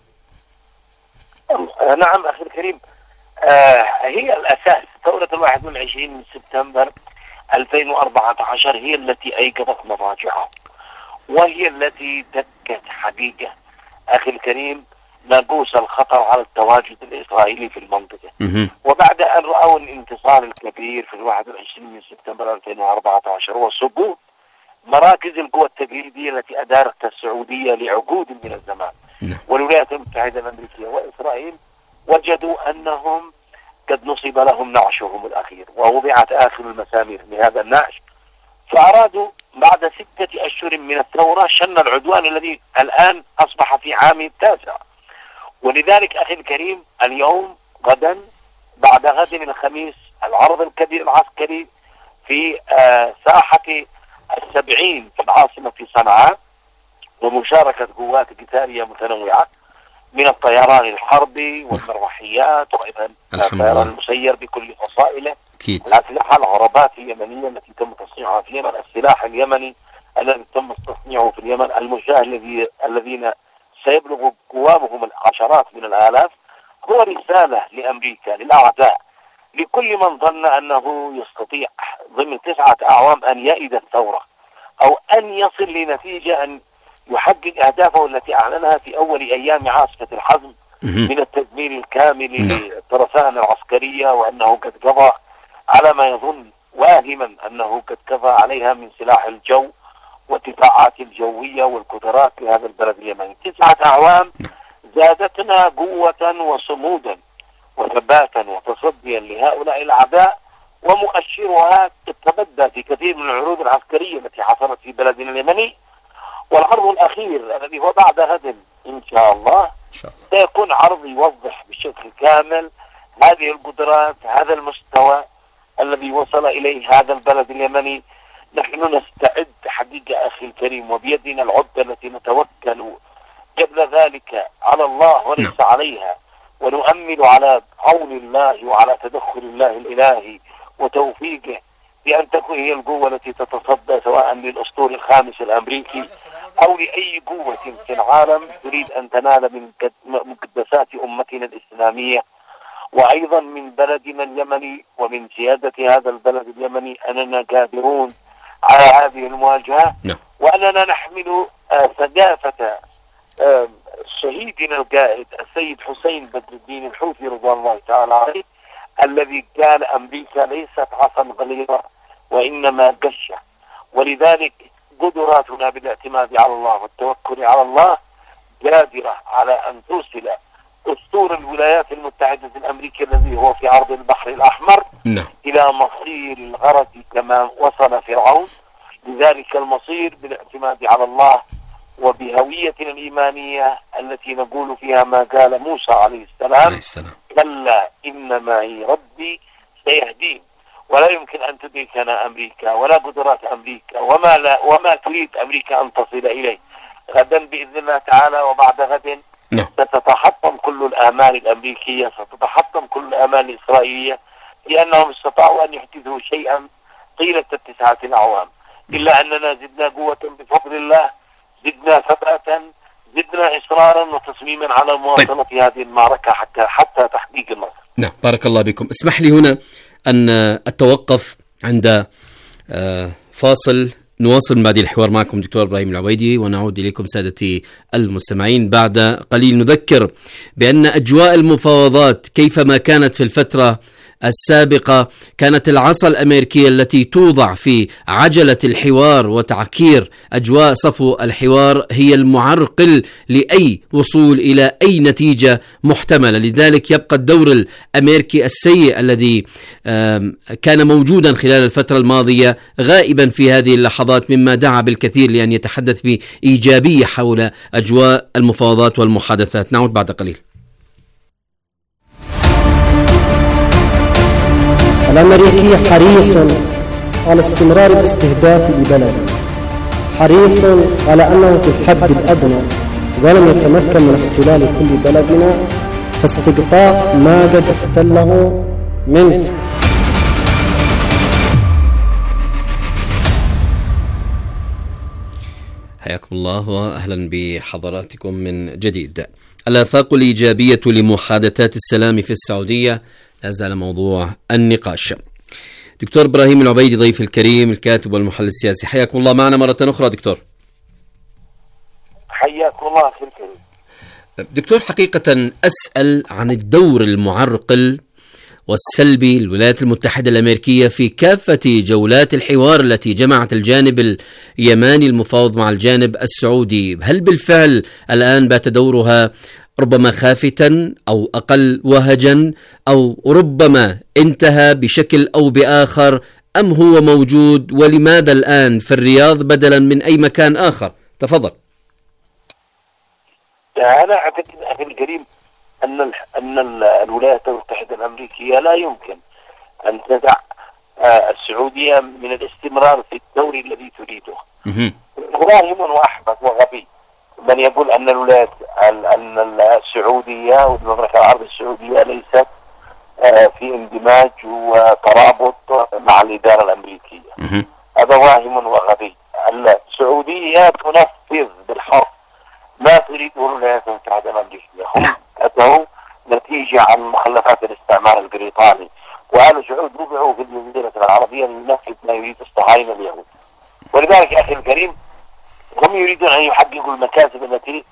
نعم أخي الكريم، آه هي الأساس. ثورة الواحد من عشرين من سبتمبر ألفين وأربعة عشر هي التي أيقظت مضاجعها، وهي التي دكت حقيقة أخي الكريم ناقوس الخطر على التواجد الإسرائيلي في المنطقة. وبعد أن رأوا الانتصار الكبير في الواحد والعشرين من سبتمبر ألفين وأربعة عشر وسقوط مراكز القوى التقليدية التي أدارتها السعودية لعقود من الزمان والولايات المتحدة الأمريكية وإسرائيل، وجدوا أنهم قد نصب لهم نعشهم الأخير ووضعت آخر المسامير لهذا النعش، فأرادوا بعد ستة أشهر من الثورة شن العدوان الذي الآن أصبح في عامه التاسع. ولذلك أخي الكريم اليوم غدا بعد غد الخميس العرض الكبير العسكري في آه ساحة السبعين في العاصمة في صنعاء، ومشاركة قوات قتالية متنوعة من الطيران الحربي والمروحيات وأيضا الطيران المسير بكل فصائله، الأسلحة العربات اليمنية التي تم تصنيعها في اليمن، السلاح اليمني الذي تم تصنيعه في اليمن، المجاه الذين سيبلغ قوامهم العشرات من الآلاف. هو رسالة لأمريكا للأعداء لكل من ظن أنه يستطيع ضمن تسعة أعوام أن يئد الثورة أو أن يصل لنتيجة أن يحقق أهدافه التي أعلنها في أول أيام عاصفة الحزم من التدمير الكامل للطرفان العسكرية، وأنه قد قضى على ما يظن واهما أنه قد قضى عليها من سلاح الجو والدفاعات الجوية والقدرات لهذا البلد اليمني. تسعة أعوام زادتنا قوة وصمودا وثباتا وتصديا لهؤلاء الأعداء، ومؤشرها تتبدى في كثير من العروض العسكرية التي حصلت في بلدنا اليمني. والعرض الأخير الذي هو بعد غد إن شاء الله سيكون عرض يوضح بشكل كامل هذه القدرات، هذا المستوى الذي وصل إليه هذا البلد اليمني. نحن نستعد حقيقة أخي الكريم، وبيدنا العدة التي نتوكل قبل ذلك على الله وليس عليها، ونؤمل على عون الله وعلى تدخل الله الإلهي وتوفيقه بأن تكون هي القوة التي تتصدى سواء للأسطول الخامس الأمريكي أو لأي قوة في العالم تريد أن تنال من مقدسات أمتنا الإسلامية، وأيضا من بلدنا اليمني ومن سيادة هذا البلد اليمني أننا قادرون على هذه المواجهة، وأننا نحمل ثقافة شهيدنا القائد السيد حسين بدر الدين الحوثي رضوان الله تعالى عليه، الذي قال أمريكا ليست عصا غليظة وإنما قشة. ولذلك قدراتنا بالاعتماد على الله والتوكل على الله قادرة على أن توصل أسطول الولايات المتحدة الأمريكية الذي هو في عرض البحر الأحمر نعم. إلى مصير الغرض كما وصل فرعون. لذلك المصير بالاعتماد على الله وبهويتنا الإيمانية التي نقول فيها ما قال موسى عليه السلام: كلا إن معي ربي سيهدين. ولا يمكن أن تدركنا أمريكا ولا قدرات أمريكا وما لا وما تريد أمريكا أن تصل إليه. غدا بإذن الله تعالى وبعد غد نعم. ستتحطم كل الآمال الأمريكية، ستتحطم كل الآمال الإسرائيلية، لأنهم استطاعوا أن يحدثوا شيئا طيلة التسعة الأعوام، إلا أننا زدنا قوة بفضل الله، زدنا ثباتا، زدنا إصرارا وتصميما على مواصلة طيب. هذه المعركة حتى حتى تحقيق النصر. نعم، بارك الله بكم. اسمح لي هنا أن أتوقف عند فاصل، نواصل بعد الحوار معكم دكتور إبراهيم العبيدي، ونعود إليكم سادتي المستمعين بعد قليل. نذكر بأن أجواء المفاوضات كيفما كانت في الفترة السابقة كانت العصا الأمريكية التي توضع في عجلة الحوار وتعكير أجواء صفو الحوار هي المعرقل لأي وصول إلى أي نتيجة محتملة. لذلك يبقى الدور الأمريكي السيء الذي كان موجودا خلال الفترة الماضية غائبا في هذه اللحظات، مما دعا بالكثير لأن يتحدث بإيجابية حول أجواء المفاوضات والمحادثات. نعود بعد قليل. الأمريكي حريص على استمرار الاستهداف لبلده، حريص على أنه في الحد الأدنى إذا لم يتمكن من احتلال كل بلدنا فاستقطاع ما قد احتله منه. حياكم الله وأهلا بحضراتكم من جديد. الآفاق الإيجابية لمحادثات السلام في السعودية لا زال موضوع النقاش. دكتور إبراهيم العبيدي ضيف الكريم الكاتب والمحلل السياسي، حياكم الله معنا مرة أخرى دكتور. حياكم الله أخي الكريم. دكتور، حقيقة أسأل عن الدور المعرقل والسلبي للولايات المتحدة الأمريكية في كافة جولات الحوار التي جمعت الجانب اليماني المفاوض مع الجانب السعودي. هل بالفعل الآن بات دورها ربما خافتا أو أقل وهجا، أو ربما انتهى بشكل أو بآخر، أم هو موجود؟ ولماذا الآن في الرياض بدلا من أي مكان آخر؟ تفضل. أنا أعتقد أخي الكريم أن أن الولايات المتحدة الأمريكية لا يمكن أن تدع السعودية من الاستمرار في الدور الذي تريده. واهم وأحمق وغبي من يقول أن الولايات أن السعودية والمملكة العربية السعودية ليست في اندماج وترابط مع الإدارة الأمريكية. هذا واهم وغبي. السعودية تنفذ بالحرف ما تريده الولايات المتحدة الأمريكية. هم أتوا نتيجة عن مخلفات الاستعمار البريطاني، وآل سعود وضعوا في الجزيرة العربية لنفذ ما يريد الصهاينة اليهود. ولذلك يا أخي الكريم هم يريدون أن يحققوا المكاسب التي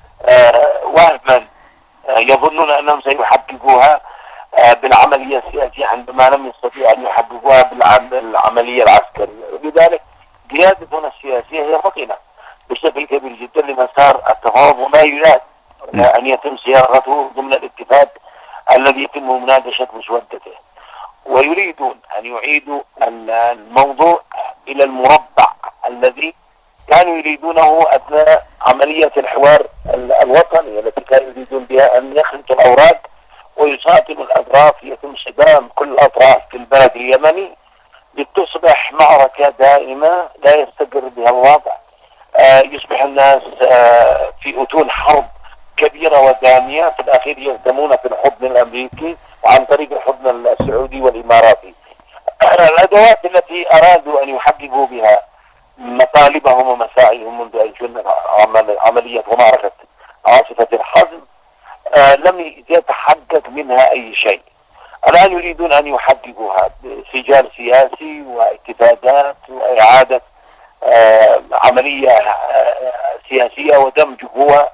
وهما يظنون أنهم سيحققوها بالعملية السياسية عندما لم يستطيعوا أن يحققوها بالعملية العسكرية. ولذلك قيادتنا السياسية هي فطنة بشكل كبير جدا لمسار التفاوض، وما يراد أن يتم صياغته ضمن الاتفاق الذي يتم مناقشة مسودته. ويريدون أن يعيدوا الموضوع إلى المربع الذي كانوا يريدونه أثناء عملية الحوار الوطني التي كانوا يريدون بها أن يخلطوا الأوراق ويساطنوا الأطراف، يتم صدام كل الأطراف في البلد اليمني لتصبح معركة دائمة لا يستقر بها الوضع. آه يصبح الناس آه في أتون حرب كبيرة ودامية، في الأخير يهزمون في الحضن الأمريكي وعن طريق الحضن السعودي والإماراتي. الأدوات التي أرادوا أن يحققوا بها مطالبهم ومساعيهم منذ أجل عملية ومعركة عاصفة الحزم آه لم يتحقق منها أي شيء. الآن يريدون أن يحققوها بسجال سياسي واتفاقات وإعادة آه عملية آه سياسية ودمج قوى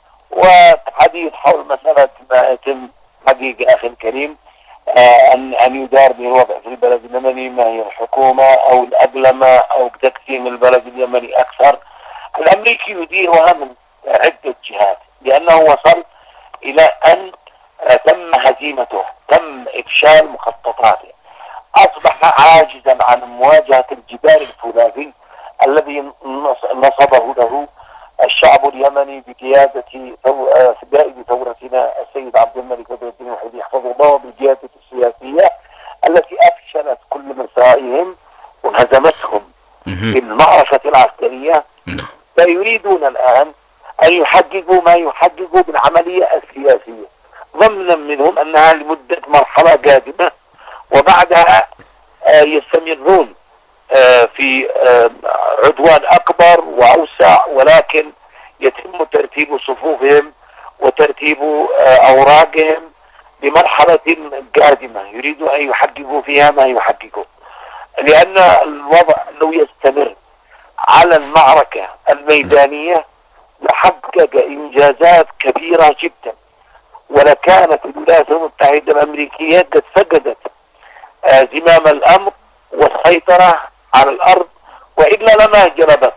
وحديث حول مسألة ما يتم حقيقة أخي الكريم آه أن أن يدار بالوضع في البلد اليمني، ما هي الحكومة أو الأقلمة أو تقسيم البلد اليمني أكثر. الأمريكي يديرها من عدة جهات لأنه وصل إلى أن آه تم هزيمته، تم إفشال مخططاته، أصبح عاجزا عن مواجهة الجدار الثلاثي الذي نصبه له الشعب اليمني بقيادة قائد ثورتنا السيد عبد الملك بدر الدين الوحيدي يحفظه الله، بالقيادة السياسية التي أفشلت كل مساعيهم وهزمتهم في المعركة العسكرية. فيريدون الآن أن يحققوا ما يحققوا بالعملية السياسية، ضمنا منهم أنها لمدة مرحلة قادمة وبعدها يستمرون في عدوان أكبر وأوسع، ولكن يتم ترتيب صفوفهم وترتيب أوراقهم بمرحلة قادمة يريدوا أن يحققوا فيها ما يحققوا، لأن الوضع لو يستمر على المعركة الميدانية لحقق إنجازات كبيرة جدا، ولكانت الولايات المتحدة الأمريكية قد فقدت زمام الأمر والسيطرة على الأرض، وإلا لما جلبت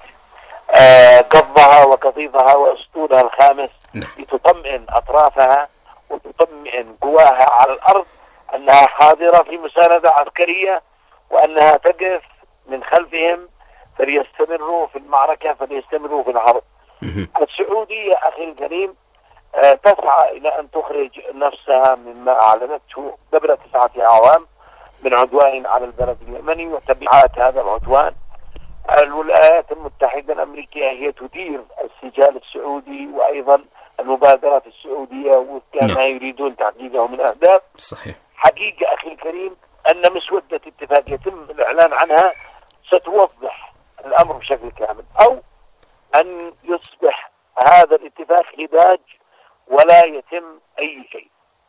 قضها وقضيضها وأسطولها الخامس لتطمئن أطرافها وتطمئن قواها على الأرض أنها حاضرة في مساندة عسكرية وأنها تقف من خلفهم فليستمروا في المعركة، فليستمروا في الحرب. السعودية أخي الكريم تسعى إلى أن تخرج نفسها مما أعلنته قبل تسعة أعوام من عدوان على البلد اليمني وتبعات هذا العدوان. الولايات المتحدة الأمريكية هي تدير السجال السعودي وأيضا المبادرات السعودية وكما يريدون تحقيقه من أهداف. صحيح. حقيقة أخي الكريم أن مسودة اتفاق يتم الإعلان عنها ستوضح الأمر بشكل كامل، أو أن يصبح هذا الاتفاق هداج ولا يتم أي شيء.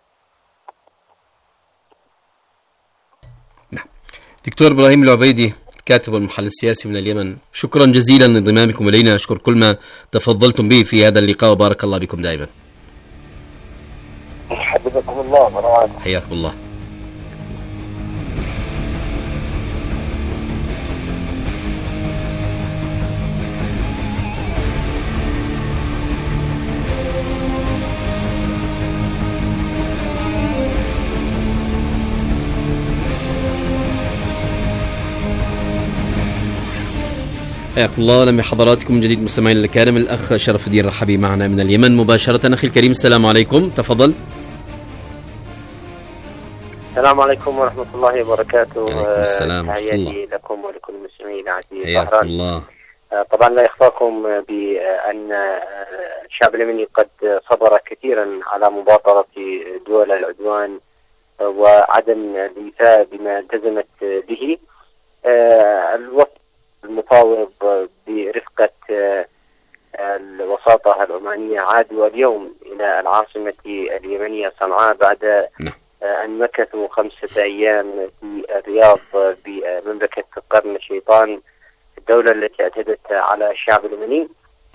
دكتور إبراهيم العبيدي الكاتب والمحلل السياسي من اليمن، شكرا جزيلا لانضمامكم إلينا، أشكر كل ما تفضلتم به في هذا اللقاء وبارك الله بكم دائما. حفظكم الله ورعاكم. حياكم الله. حياكم الله. لم حضراتكم من جديد مستمعينا الكرام، الأخ شرف الدين رحبي معنا من اليمن مباشرة. أخي الكريم السلام عليكم، تفضل. السلام عليكم ورحمة الله وبركاته. السلام. تحياتي لكم ولكل المسلمين العزيزين. حياكم الله. طبعا لا يخفاكم بأن الشعب اليمني قد صبر كثيرا على مباطرة دول العدوان وعدم الإيفاء بما التزمت به. الوقت المفاوض برفقة الوساطة العمانية عادوا اليوم إلى العاصمة اليمنية صنعاء بعد أن مكثوا خمسة أيام في الرياض بمملكة قرن الشيطان، الدولة التي اعتدت على الشعب اليمني.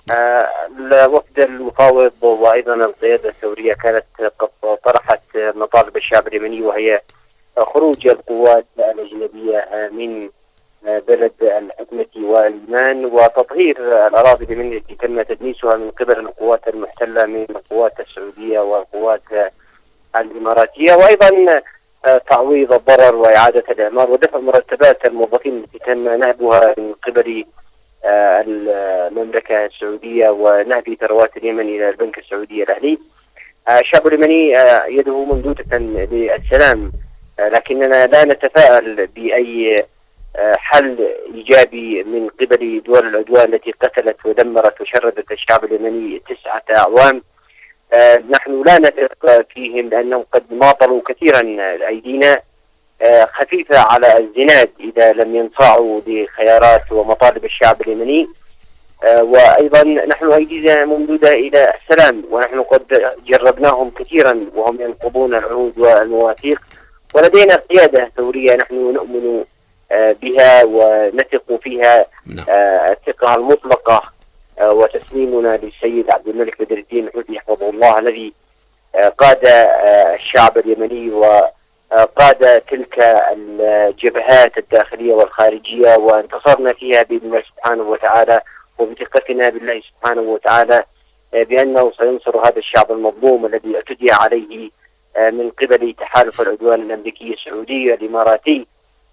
الوفد المفاوض وأيضا القيادة الثورية كانت قد طرحت مطالب الشعب اليمني، وهي خروج القوات الأجنبية من بلد الحكمة والإيمان وتطهير الأراضي اليمنية التي تم تدنيسها من قبل القوات المحتلة من القوات السعودية والقوات الإماراتية، وأيضا تعويض الضرر وإعادة الإعمار ودفع مرتبات الموظفين التي تم نهبها من قبل المملكة السعودية ونهب ثروات اليمن إلى البنك السعودي الأهلي. الشعب اليمني يده ممدودة للسلام، لكننا لا نتفائل بأي حل إيجابي من قبل دول العدوان التي قتلت ودمرت وشردت الشعب اليمني تسعة أعوام. نحن لا نثق فيهم لأنهم قد ماطلوا كثيرا أيدينا خفيفة على الزناد إذا لم ينصاعوا لخيارات ومطالب الشعب اليمني، وأيضا نحن أيدينا ممدودة إلى السلام، ونحن قد جربناهم كثيرا وهم ينقضون العهود والمواثيق، ولدينا قيادة ثورية نحن نؤمن بها ونثق فيها الثقة المطلقة، وتسليمنا للسيد عبد الملك بدر الدين الحوثي حفظه الله الذي قاد الشعب اليمني وقاد تلك الجبهات الداخلية والخارجية وانتصرنا فيها بإذن الله سبحانه وتعالى، وبثقتنا بالله سبحانه وتعالى بأنه سينصر هذا الشعب المظلوم الذي اعتدي عليه من قبل تحالف العدوان الأمريكي السعودي الإماراتي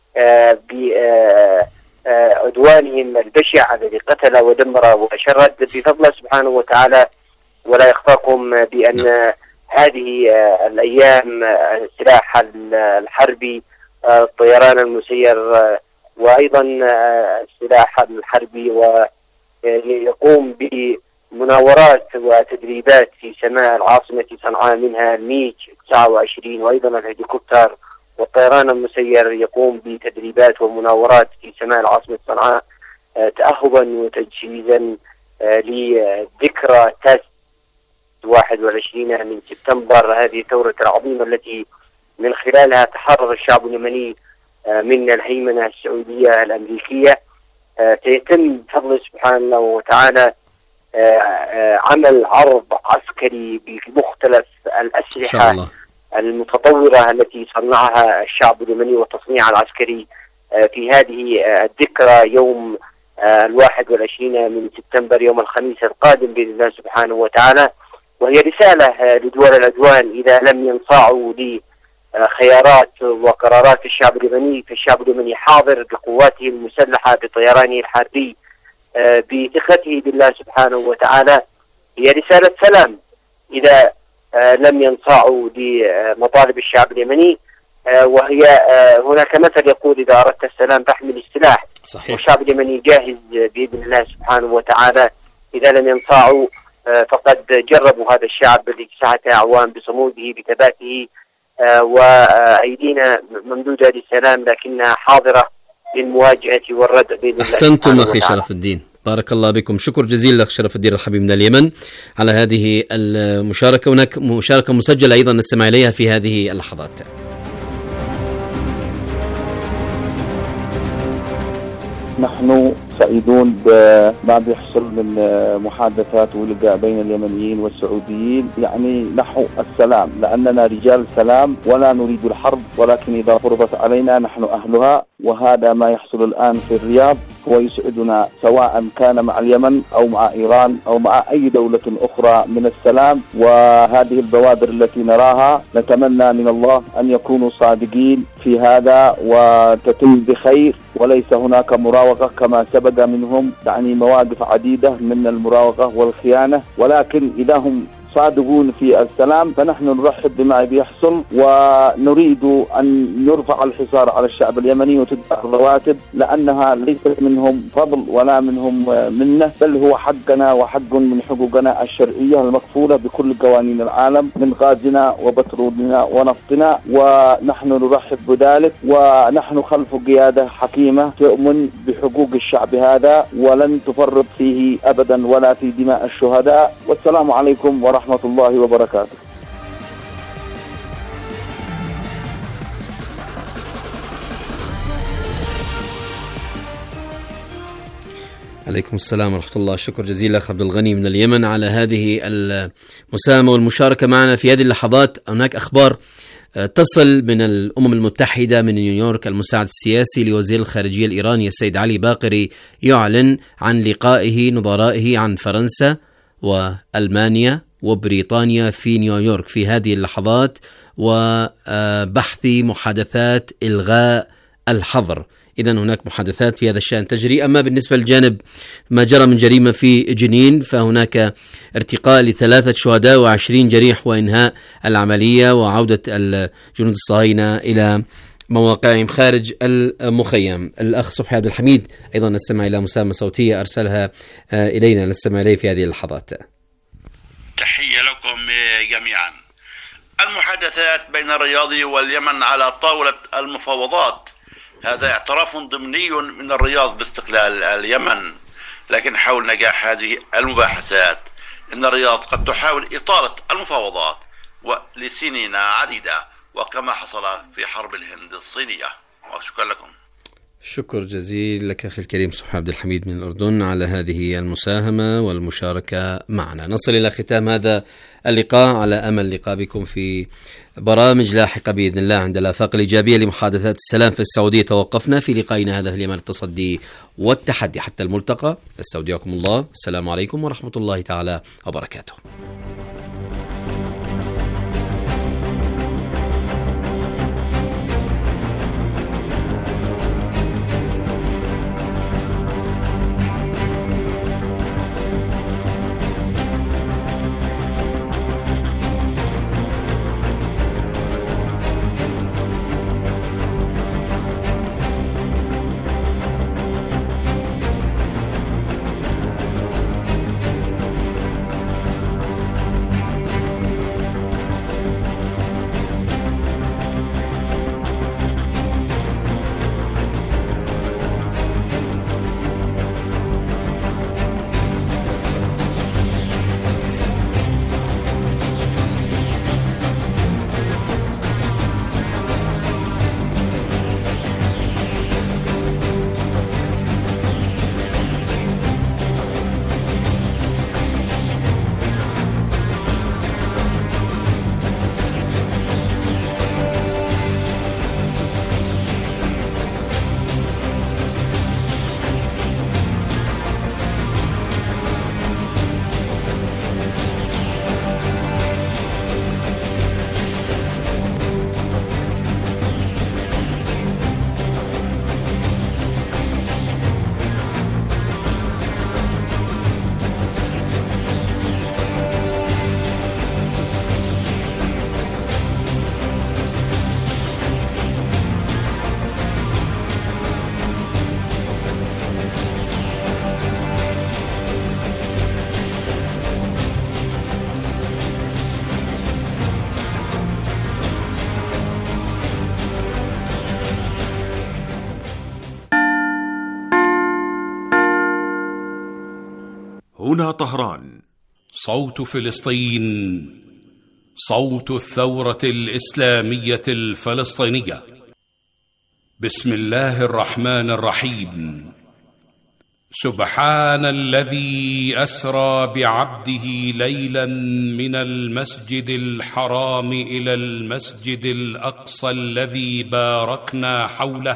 بعدوانهم البشع الذي قتل ودمر وشرد بفضل سبحانه وتعالى. ولا يخفاكم بأن هذه الأيام السلاح الحربي، الطيران المسير، وأيضا السلاح الحربي ويقوم بمناورات وتدريبات في سماء العاصمة صنعاء، منها الميج تسعة وعشرين وأيضا الهليكوبتر والطيران المسير يقوم بتدريبات ومناورات في سماء العاصمة صنعاء تأهبا وتجهيزا لذكرى تاسع واحد وعشرين من سبتمبر، هذه الثورة العظيمة التي من خلالها تحرر الشعب اليمني من الهيمنة السعودية الأمريكية. سيتم بفضل سبحانه وتعالى عمل عرض عسكري بمختلف الأسلحة المتطورة التي صنعها الشعب اليمني والتصنيع العسكري في هذه الذكرى يوم الواحد والعشرين من سبتمبر، يوم الخميس القادم بإذن الله سبحانه وتعالى. وهي رسالة لدول العدوان إذا لم ينصاعوا لخيارات وقرارات الشعب اليمني، فالشعب اليمني حاضر بقواته المسلحة بطيرانه الحربي بثقته بالله سبحانه وتعالى. هي رسالة سلام إذا لم ينصاعوا لمطالب الشعب اليمني، وهي هناك مثل يقول إذا أردت السلام فاحمل السلاح. صحيح. والشعب اليمني جاهز بإذن الله سبحانه وتعالى. إذا لم ينصاعوا فقد جربوا هذا الشعب لتسعة أعوام بصموده بثباته، وأيدينا ممدودة للسلام لكنها حاضرة للمواجهة والردع بإذن الله. أحسنتم أخي شرف الدين، بارك الله بكم. شكر جزيل لك شرف الدين الحبيب من اليمن على هذه المشاركة. هناك مشاركة مسجلة أيضا نستمع إليها في هذه اللحظات. نحن سعيدون بما بيحصل من محادثات ولقاء بين اليمنيين والسعوديين، يعني نحو السلام، لأننا رجال سلام ولا نريد الحرب، ولكن إذا فرضت علينا نحن أهلها. وهذا ما يحصل الآن في الرياض هو يسعدنا، سواء كان مع اليمن أو مع إيران أو مع أي دولة أخرى من السلام. وهذه البوادر التي نراها نتمنى من الله أن يكونوا صادقين في هذا وتتم بخير، وليس هناك مراوغة كما سبق منهم، يعني مواقف عديدة من المراوغة والخيانة. ولكن إذا هم صادقون في السلام فنحن نرحب بما بيحصل، ونريد أن يرفع الحصار على الشعب اليمني وتدفع الرواتب، لأنها ليست منهم فضل ولا منهم منه، بل هو حقنا وحق من حقوقنا الشرعية المكفولة بكل قوانين العالم من غازنا وبترولنا ونفطنا، ونحن نرحب بذلك. ونحن خلف قيادة حكيمة تؤمن بحقوق الشعب هذا ولن تفرط فيه أبدا ولا في دماء الشهداء. والسلام عليكم ورحمة ورحمة الله وبركاته. عليكم السلام ورحمة الله. شكر جزيلا أخ عبد الغني من اليمن على هذه المساهمة والمشاركة معنا في هذه اللحظات. هناك أخبار تصل من الأمم المتحدة من نيويورك. المساعد السياسي لوزير الخارجية الإيراني السيد علي باقري يعلن عن لقائه نظرائه عن فرنسا وألمانيا وبريطانيا في نيويورك في هذه اللحظات، وبحث محادثات إلغاء الحظر. إذن هناك محادثات في هذا الشأن تجري. أما بالنسبة للجانب ما جرى من جريمة في جنين، فهناك ارتقاء لثلاثة شهداء وعشرين جريح وإنهاء العملية وعودة الجنود الصهاينة إلى مواقعهم خارج المخيم. الأخ صبحي عبد الحميد أيضا نستمع إلى مساهمة صوتية أرسلها إلينا نستمع إليه في هذه اللحظات. تحية لكم جميعا. المحادثات بين الرياض واليمن على طاولة المفاوضات، هذا اعتراف ضمني من الرياض باستقلال اليمن، لكن حول نجاح هذه المباحثات إن الرياض قد تحاول إطالة المفاوضات ولسنين عديدة، وكما حصل في حرب الهند الصينية. وشكرا لكم. شكر جزيل لك أخي الكريم صبحي عبد الحميد من الأردن على هذه المساهمة والمشاركة معنا. نصل إلى ختام هذا اللقاء على أمل لقاء بكم في برامج لاحقة بإذن الله عند الآفاق الإيجابية لمحادثات السلام في السعودية. توقفنا في لقائنا هذا اليوم التصدي والتحدي. حتى الملتقى، استودعكم الله. السلام عليكم ورحمة الله تعالى وبركاته. هنا طهران. صوت فلسطين، صوت الثورة الإسلامية الفلسطينية. بسم الله الرحمن الرحيم. سبحان الذي أسرى بعبده ليلا من المسجد الحرام إلى المسجد الأقصى الذي باركنا حوله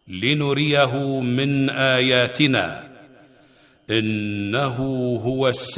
لنريه من آياتنا إنه هو السميع